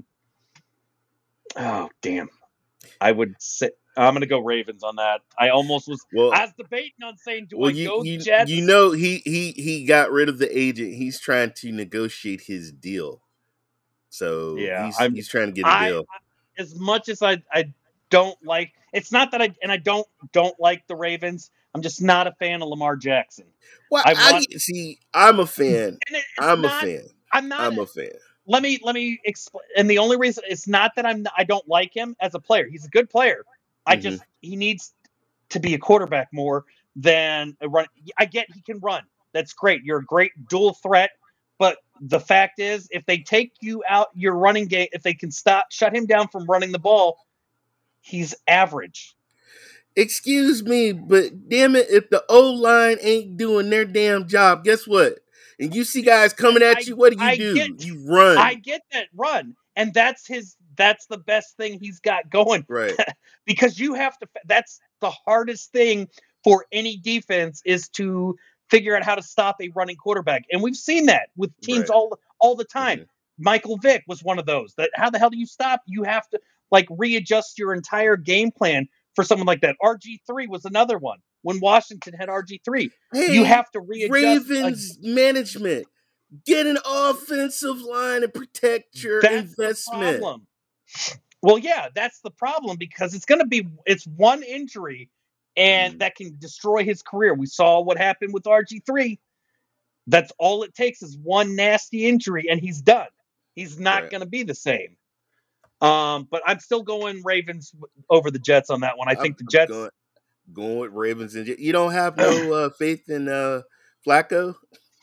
damn! I would say I'm going to go Ravens on that. I almost was. I was debating on saying, do I go Jets? He got rid of the agent. He's trying to negotiate his deal. So he's trying to get a deal. As much as I don't like, it's not that I don't like the Ravens. I'm just not a fan of Lamar Jackson. Well, I'm a fan. I'm a fan. Let me explain. And the only reason it's not that I don't like him as a player. He's a good player. He needs to be a quarterback more than a run. I get he can run. That's great. You're a great dual threat. But the fact is, if they take you out your running game, if they can shut him down from running the ball, he's average. Excuse me, but damn it, if the O-line ain't doing their damn job, guess what? And you see guys coming at you, what do? You run. I get that, run. And that's the best thing he's got going. Right. Because you have to, that's the hardest thing for any defense is to figure out how to stop a running quarterback. And we've seen that with teams all the time. Michael Vick was one of those. How the hell do you stop? You have to readjust your entire game plan for someone like that. RG3 was another one. When Washington had RG3, you have to readjust. Ravens management, get an offensive line and protect your investment. Well, yeah, that's the problem, because it's one injury and that can destroy his career. We saw what happened with RG3. That's all it takes is one nasty injury and he's done. He's not going to be the same. But I'm still going Ravens over the Jets on that one. I think the Jets going with Ravens and Jets. You don't have no faith in Flacco?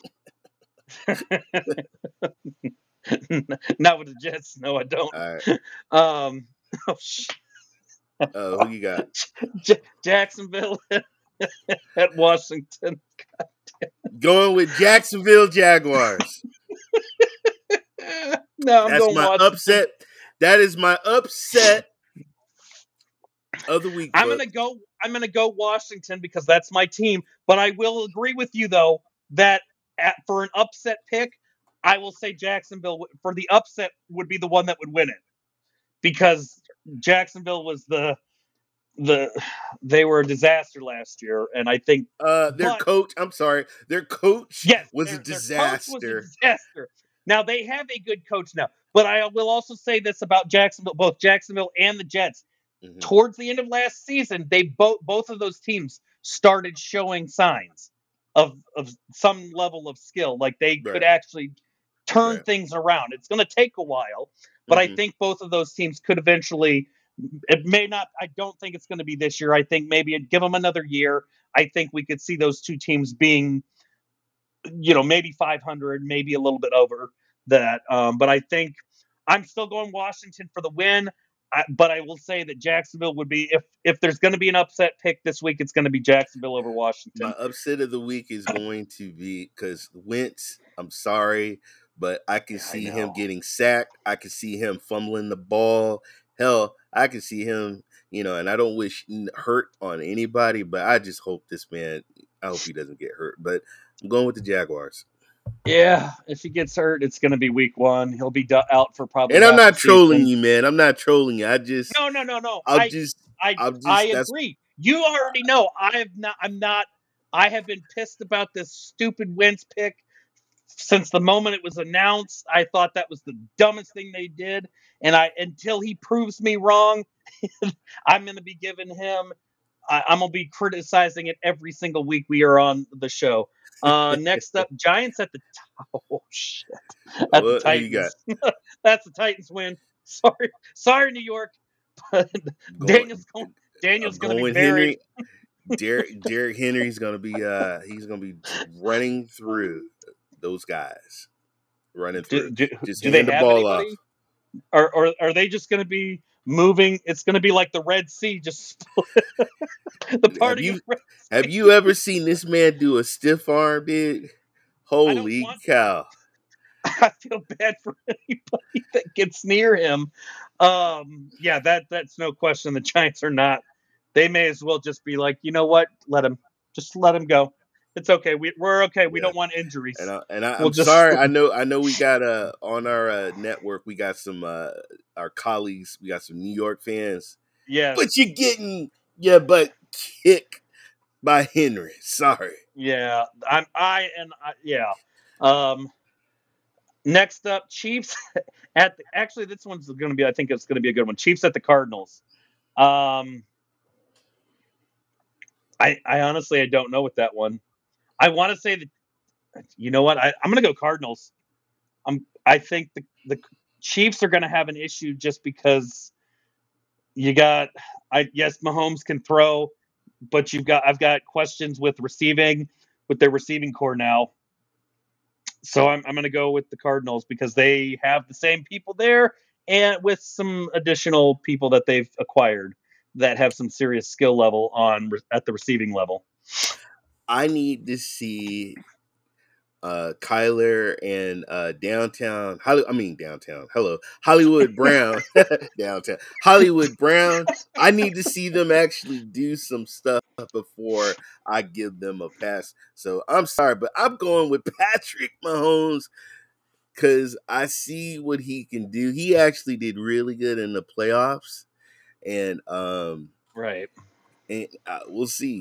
Not with the Jets. No, I don't. All right. Who you got? Jacksonville at Washington. Going with Jacksonville Jaguars. No, I'm going my Washington. Upset. That is my upset of the week. I'm gonna go Washington because that's my team. But I will agree with you though that for an upset pick, I will say Jacksonville for the upset would be the one that would win it, because Jacksonville was they were a disaster last year, and I think their coach was a disaster. Now they have a good coach now, but I will also say this about Jacksonville, both Jacksonville and the Jets. Mm-hmm. Towards the end of last season, they both of those teams started showing signs of some level of skill, like they could actually turn things around. It's going to take a while, but I think both of those teams could eventually. It may not. I don't think it's going to be this year. I think maybe give them another year. I think we could see those two teams being, maybe 500, maybe a little bit over that. But I think I'm still going Washington for the win. But I will say that Jacksonville would be, if there's going to be an upset pick this week, it's going to be Jacksonville over Washington. My upset of the week is going to be because Wentz. I'm sorry, but I can see him getting sacked. I can see him fumbling the ball. Hell, I can see him, and I don't wish hurt on anybody, but I just hope I hope he doesn't get hurt. But I'm going with the Jaguars. Yeah, if he gets hurt, it's going to be week 1. He'll be out for probably. And I'm not trolling you, man. I'm not trolling you. I just no. I agree. You already know. I have been pissed about this stupid Wentz pick since the moment it was announced. I thought that was the dumbest thing they did, and until he proves me wrong, I'm going to be giving him. I'm going to be criticizing it every single week we are on the show. Next up, Giants at the top. Oh shit! At the Titans. That's the Titans win. Sorry, New York. Daniel's going to be buried. Derrick Henry's going to be running through. those guys running Do, through. do, Just do they hand the have ball anybody? off. Or are they just going to be moving? It's going to be like the Red Sea, just the party of Red Sea. Have you ever seen this man do a stiff arm, dude? Holy cow! I feel bad for anybody that gets near him. Yeah, that's no question. The Giants are not. They may as well just be like, you know what? Let him go. It's okay. We're okay. We don't want injuries. I'm sorry. I know. We got on our network. We got some our colleagues. We got some New York fans. Yeah, but you're getting your butt kicked by Henry. Sorry. Yeah, yeah. Next up, Chiefs actually this one's going to be. I think it's going to be a good one. Chiefs at the Cardinals. I honestly I don't know with that one. I want to say that. You know what? I'm going to go Cardinals. I think the Chiefs are going to have an issue just because you got. Yes, Mahomes can throw, but I've got questions with their receiving core now. So I'm going to go with the Cardinals because they have the same people there and with some additional people that they've acquired that have some serious skill level at the receiving level. I need to see Kyler and downtown. Hello, Hollywood Brown. Downtown Hollywood Brown. I need to see them actually do some stuff before I give them a pass. So I'm sorry, but I'm going with Patrick Mahomes because I see what he can do. He actually did really good in the playoffs, and right. And we'll see.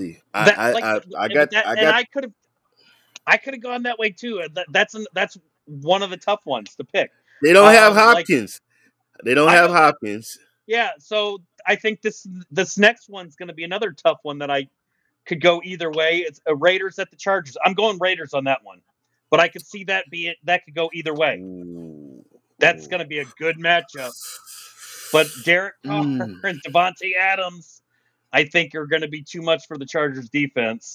I could have gone that way too. That's one of the tough ones to pick. They don't have Hopkins. They don't have Hopkins. Yeah, so I think this next one's going to be another tough one that I could go either way. It's a Raiders at the Chargers. I'm going Raiders on that one, but I could see that could go either way. Ooh. That's going to be a good matchup. But Derek Carr and Devontae Adams, I think, are going to be too much for the Chargers defense.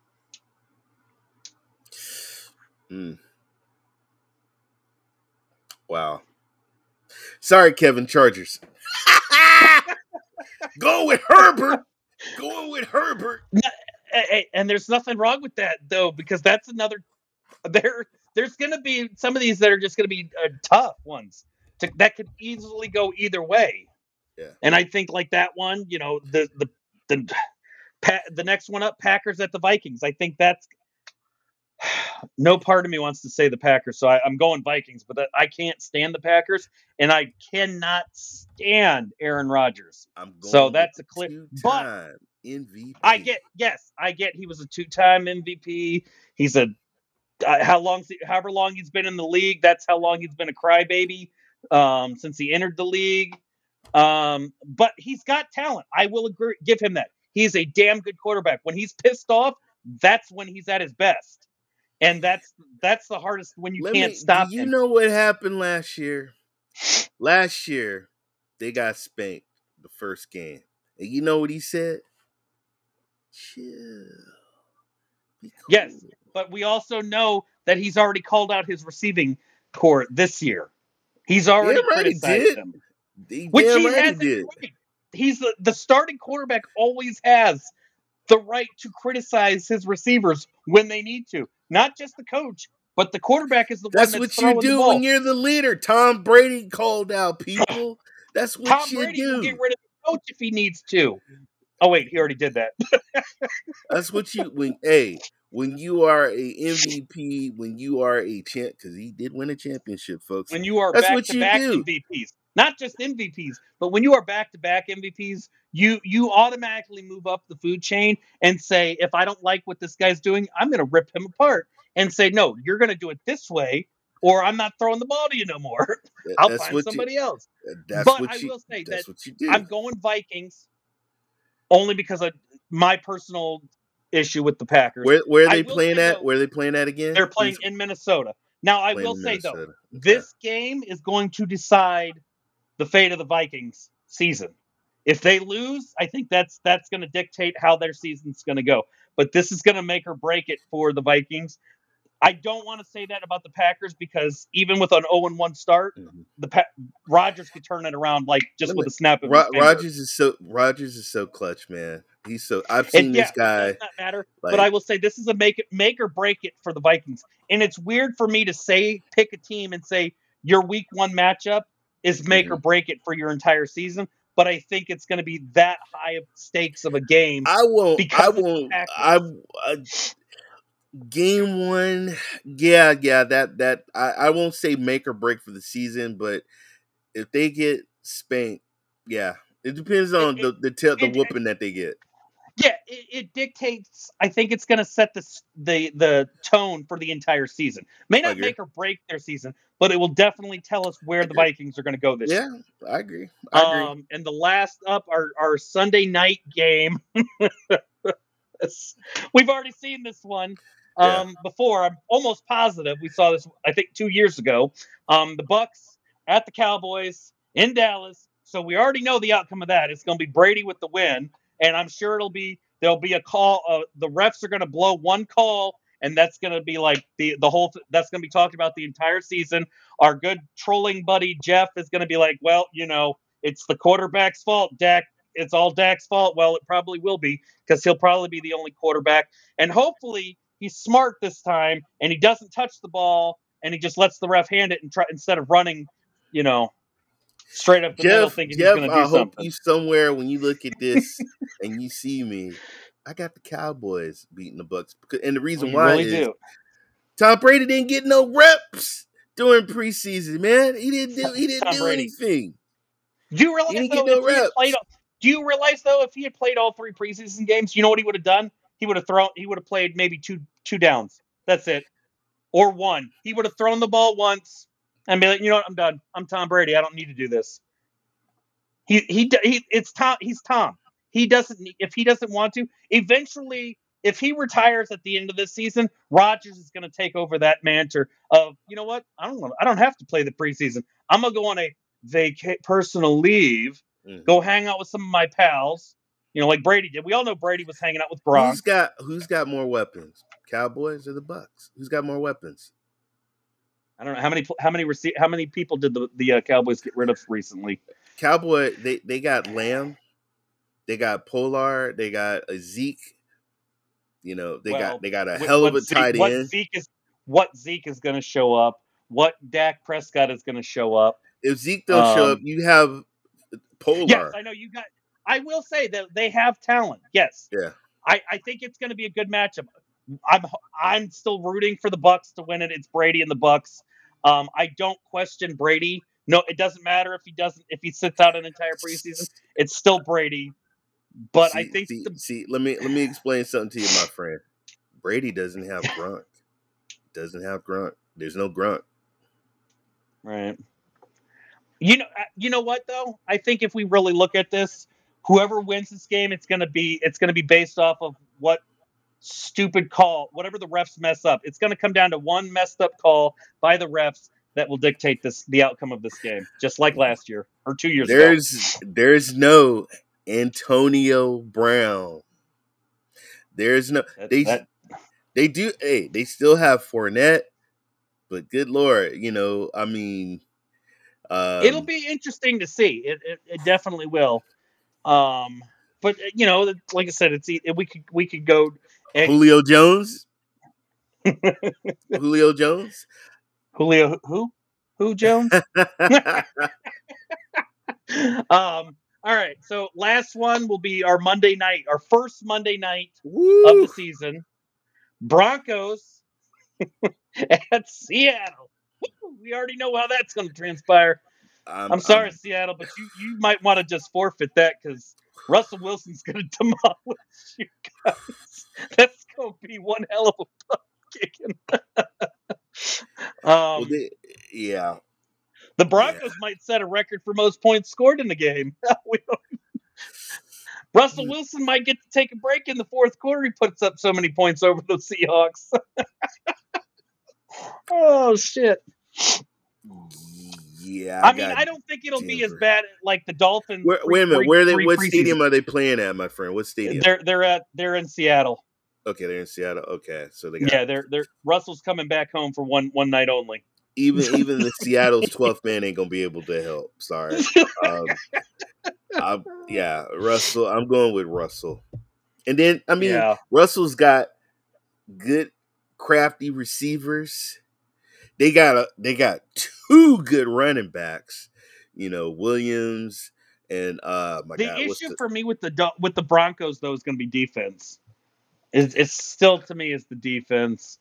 Wow. Sorry, Kevin Chargers. Going with Herbert. And there's nothing wrong with that, though, because that's another. There's going to be some of these that are just going to be tough ones that could easily go either way. Yeah. And I think like that one, the next one up, Packers at the Vikings. I think that's. No part of me wants to say the Packers, so I'm going Vikings, but I can't stand the Packers, and I cannot stand Aaron Rodgers. So that's a clear. But MVP. I get he was a 2-time MVP. He's however long he's been in the league. That's how long he's been a crybaby since he entered the league. But he's got talent. I will give him that. He's a damn good quarterback. When he's pissed off, that's when he's at his best. And that's the hardest when you can't stop him. You know what happened last year? Last year, they got spanked the first game. And you know what he said? Chill. Cool. Yes, but we also know that he's already called out his receiving core this year. He's already criticized them. Which he has it right. He's the starting quarterback always has the right to criticize his receivers when they need to. Not just the coach, but the quarterback is the one that's throwing the ball. That's what you do when you're the leader. Tom Brady called out people. That's what Tom you Brady do. Will get rid of the coach if he needs to. Oh, wait, he already did that. That's what when you are a MVP, when you are a champ, because he did win a championship, folks. When you are back-to-back MVPs, not just MVPs, but when you are back-to-back MVPs, you automatically move up the food chain and say, if I don't like what this guy's doing, I'm going to rip him apart and say, no, you're going to do it this way, or I'm not throwing the ball to you no more. I'll find somebody else. But I will say that I'm going Vikings only because of my personal issue with the Packers. Where are they playing at? Where are they playing at again? They're playing in Minnesota. Now, I will say, though, this game is going to decide the fate of the Vikings season. If they lose, I think that's going to dictate how their season's going to go. But this is going to make or break it for the Vikings. I don't want to say that about the Packers because even with an 0-1 start, Rodgers could turn it around like just with a snap of his finger. Rodgers is so clutch, man. I've seen this guy. It does not matter, but I will say this is a make or break it for the Vikings. And it's weird for me to pick a team and say your week 1 matchup is make or break it for your entire season. But I think it's going to be that high of stakes of a game. Game 1, that I won't say make or break for the season, but if they get spanked, it depends on the whooping that they get. Yeah, it dictates. I think it's going to set the tone for the entire season. May not make or break their season, but it will definitely tell us where the Vikings are going to go this year. Yeah, I agree. And the last up, our Sunday night game. We've already seen this one before. I'm almost positive we saw this, I think, 2 years ago. The Bucs at the Cowboys in Dallas. So we already know the outcome of that. It's going to be Brady with the win. And I'm sure there'll be a call. The refs are going to blow one call, and that's going to be like the whole. That's going to be talked about the entire season. Our good trolling buddy Jeff is going to be like, well, it's the quarterback's fault. Dak, it's all Dak's fault. Well, it probably will be because he'll probably be the only quarterback, and hopefully he's smart this time and he doesn't touch the ball and he just lets the ref hand it and try instead of running, straight up the middle thinking he's going to do something. I hope you somewhere when you look at this and you see me, I got the Cowboys beating the Bucs. And the reason why is Tom Brady didn't get no reps during preseason, man. He didn't do anything. Do you realize though if he had played all 3 preseason games, you know what he would have done? He would have played maybe two downs. That's it. Or 1. He would have thrown the ball once and be like, you know what, I'm done. I'm Tom Brady. I don't need to do this. It's Tom. He's Tom. He doesn't. If he doesn't want to, eventually, if he retires at the end of this season, Rodgers is going to take over that mantle of, you know what? I don't have to play the preseason. I'm gonna go on a personal leave, go hang out with some of my pals, like Brady did. We all know Brady was hanging out with Gronk. Who's got more weapons, Cowboys or the Bucs? Who's got more weapons? I don't know how many people did the Cowboys get rid of recently. Cowboy, they got Lamb, they got Pollard, they got a Zeke. They got a hell of a tight end. What Zeke is going to show up? What Dak Prescott is going to show up? If Zeke don't show up, you have Pollard. Yes, I know you got. I will say that they have talent. Yes. Yeah. I think it's going to be a good matchup. I'm still rooting for the Bucs to win it. It's Brady and the Bucs. I don't question Brady. No, it doesn't matter if he sits out an entire preseason. It's still Brady. But I think let me explain something to you, my friend. Brady doesn't have Gronk. There's no Gronk. Right. You know what though? I think if we really look at this, whoever wins this game, it's gonna be based off of what stupid call, whatever the refs mess up. It's gonna come down to one messed up call by the refs that will dictate the outcome of this game, just like last year or 2 years ago. There's no Antonio Brown. There's no they do. Hey, they still have Fournette, but good Lord, it'll be interesting to see. It definitely will. But like I said, we could go Julio Jones. Julio Jones. Julio who Jones? All right, so last one will be our Monday night, our first Monday night of the season. Broncos at Seattle. We already know how that's going to transpire. I'm sorry, Seattle, but you might want to just forfeit that because Russell Wilson's going to demolish you guys. That's going to be one hell of a butt kicking. The Broncos might set a record for most points scored in the game. Russell Wilson might get to take a break in the fourth quarter. He puts up so many points over the Seahawks. Oh, shit. Yeah. I don't think it'll be as bad like the Dolphins. Wait a minute. What stadium are they playing at, my friend? What stadium? They're in Seattle. Okay, they're in Seattle. Okay, so they got they're Russell's coming back home for one night only. Even the Seattle's 12th man ain't gonna be able to help. Sorry. Russell. I'm going with Russell. And then Russell's got good, crafty receivers. They got two good running backs. Williams and the issue for me with the Broncos though is going to be defense. It's still to me is the defense.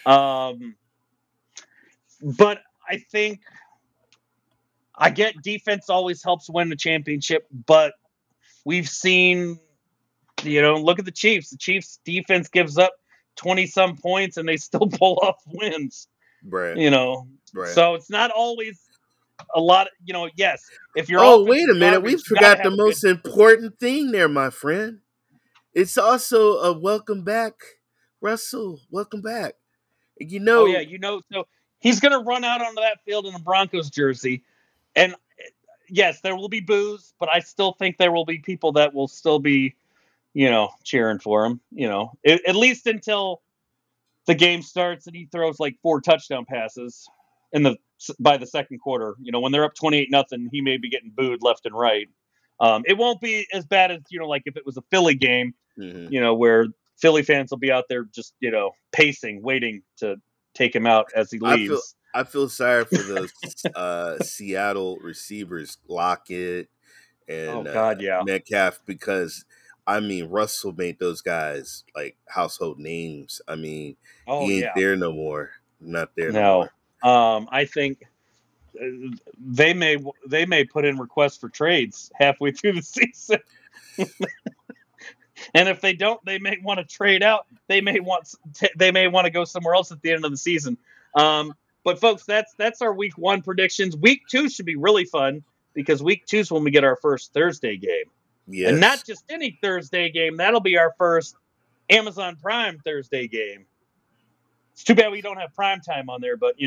But I think I get defense always helps win the championship, but we've seen, look at the Chiefs. The Chiefs defense gives up 20-some points and they still pull off wins. Right. Right. So it's not always a lot of, yes. If you're wait a minute. We forgot the most important thing there, my friend. It's also a welcome back, Russell. Welcome back. So he's going to run out onto that field in a Broncos jersey. And yes, there will be boos, but I still think there will be people that will still be, cheering for him, at least until the game starts and he throws like 4 touchdown passes by the second quarter. When they're up 28-0, he may be getting booed left and right. It won't be as bad as, like if it was a Philly game, where Philly fans will be out there just, pacing, waiting to take him out as he leaves. I feel sorry for those Seattle receivers, Lockett and Metcalf, because Russell made those guys like household names. He ain't there no more. Not there no more. I think they may put in requests for trades halfway through the season. And if they don't, they may want to trade out. They may want to go somewhere else at the end of the season. But folks, that's our week 1 predictions. Week 2 should be really fun because week 2 is when we get our first Thursday game. Yes. And not just any Thursday game. That'll be our first Amazon Prime Thursday game. It's too bad we don't have prime time on there, but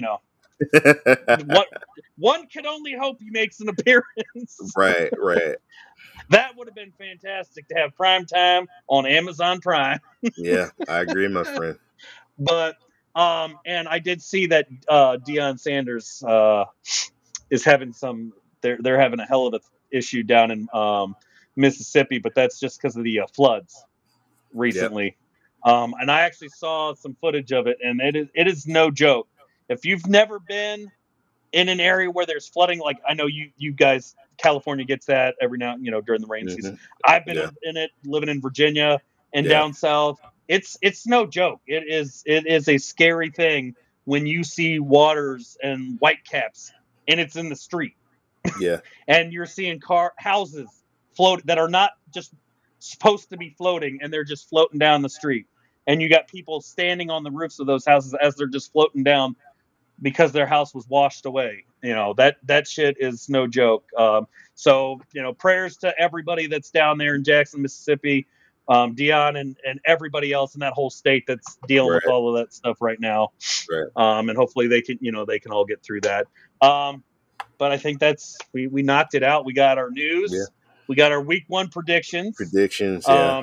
one can only hope he makes an appearance. Right. That would have been fantastic to have prime time on Amazon Prime. Yeah, I agree, my friend. But and I did see that Deion Sanders is having they're having a hell of an issue down in Mississippi, but that's just because of the floods recently. Yep. And I actually saw some footage of it, and it is no joke. If you've never been in an area where there's flooding, like I know you guys, California gets that every now, during the rain season. I've been in it, living in Virginia and down south. It's no joke. It is a scary thing when you see waters and whitecaps and it's in the street. Yeah. And you're seeing houses float that are not just supposed to be floating, and they're just floating down the street. And you got people standing on the roofs of those houses as they're just floating down because their house was washed away. That shit is no joke. So prayers to everybody that's down there in Jackson, Mississippi, Deion and everybody else in that whole state that's dealing with all of that stuff right now. Right. And hopefully they can all get through that. But I think we knocked it out. We got our news. Yeah. We got our week 1 predictions. Yeah.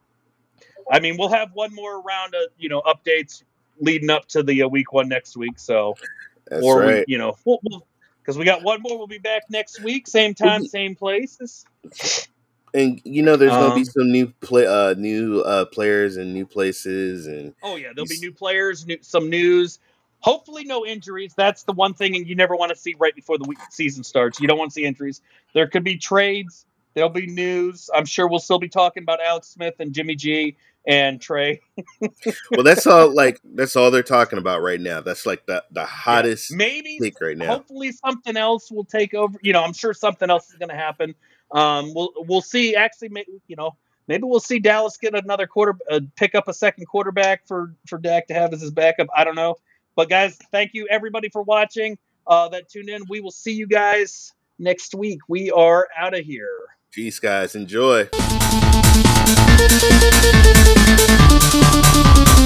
We'll have one more round of, updates leading up to the week 1 next week. So, that's right. Because we got one more. We'll be back next week, same time, same places. And there's gonna be some new players and new places, and there'll be new players, some news. Hopefully, no injuries. That's the one thing, and you never want to see right before the season starts. You don't want to see injuries. There could be trades. There'll be news. I'm sure we'll still be talking about Alex Smith and Jimmy G and Trey. Well, that's all they're talking about right now. That's like the hottest take right now. Hopefully something else will take over. I'm sure something else is going to happen. We'll see. Actually, maybe we'll see Dallas get another pick up a second quarterback for Dak to have as his backup. I don't know. But guys, thank you everybody for watching that tuned in. We will see you guys next week. We are out of here. Peace, guys. Enjoy.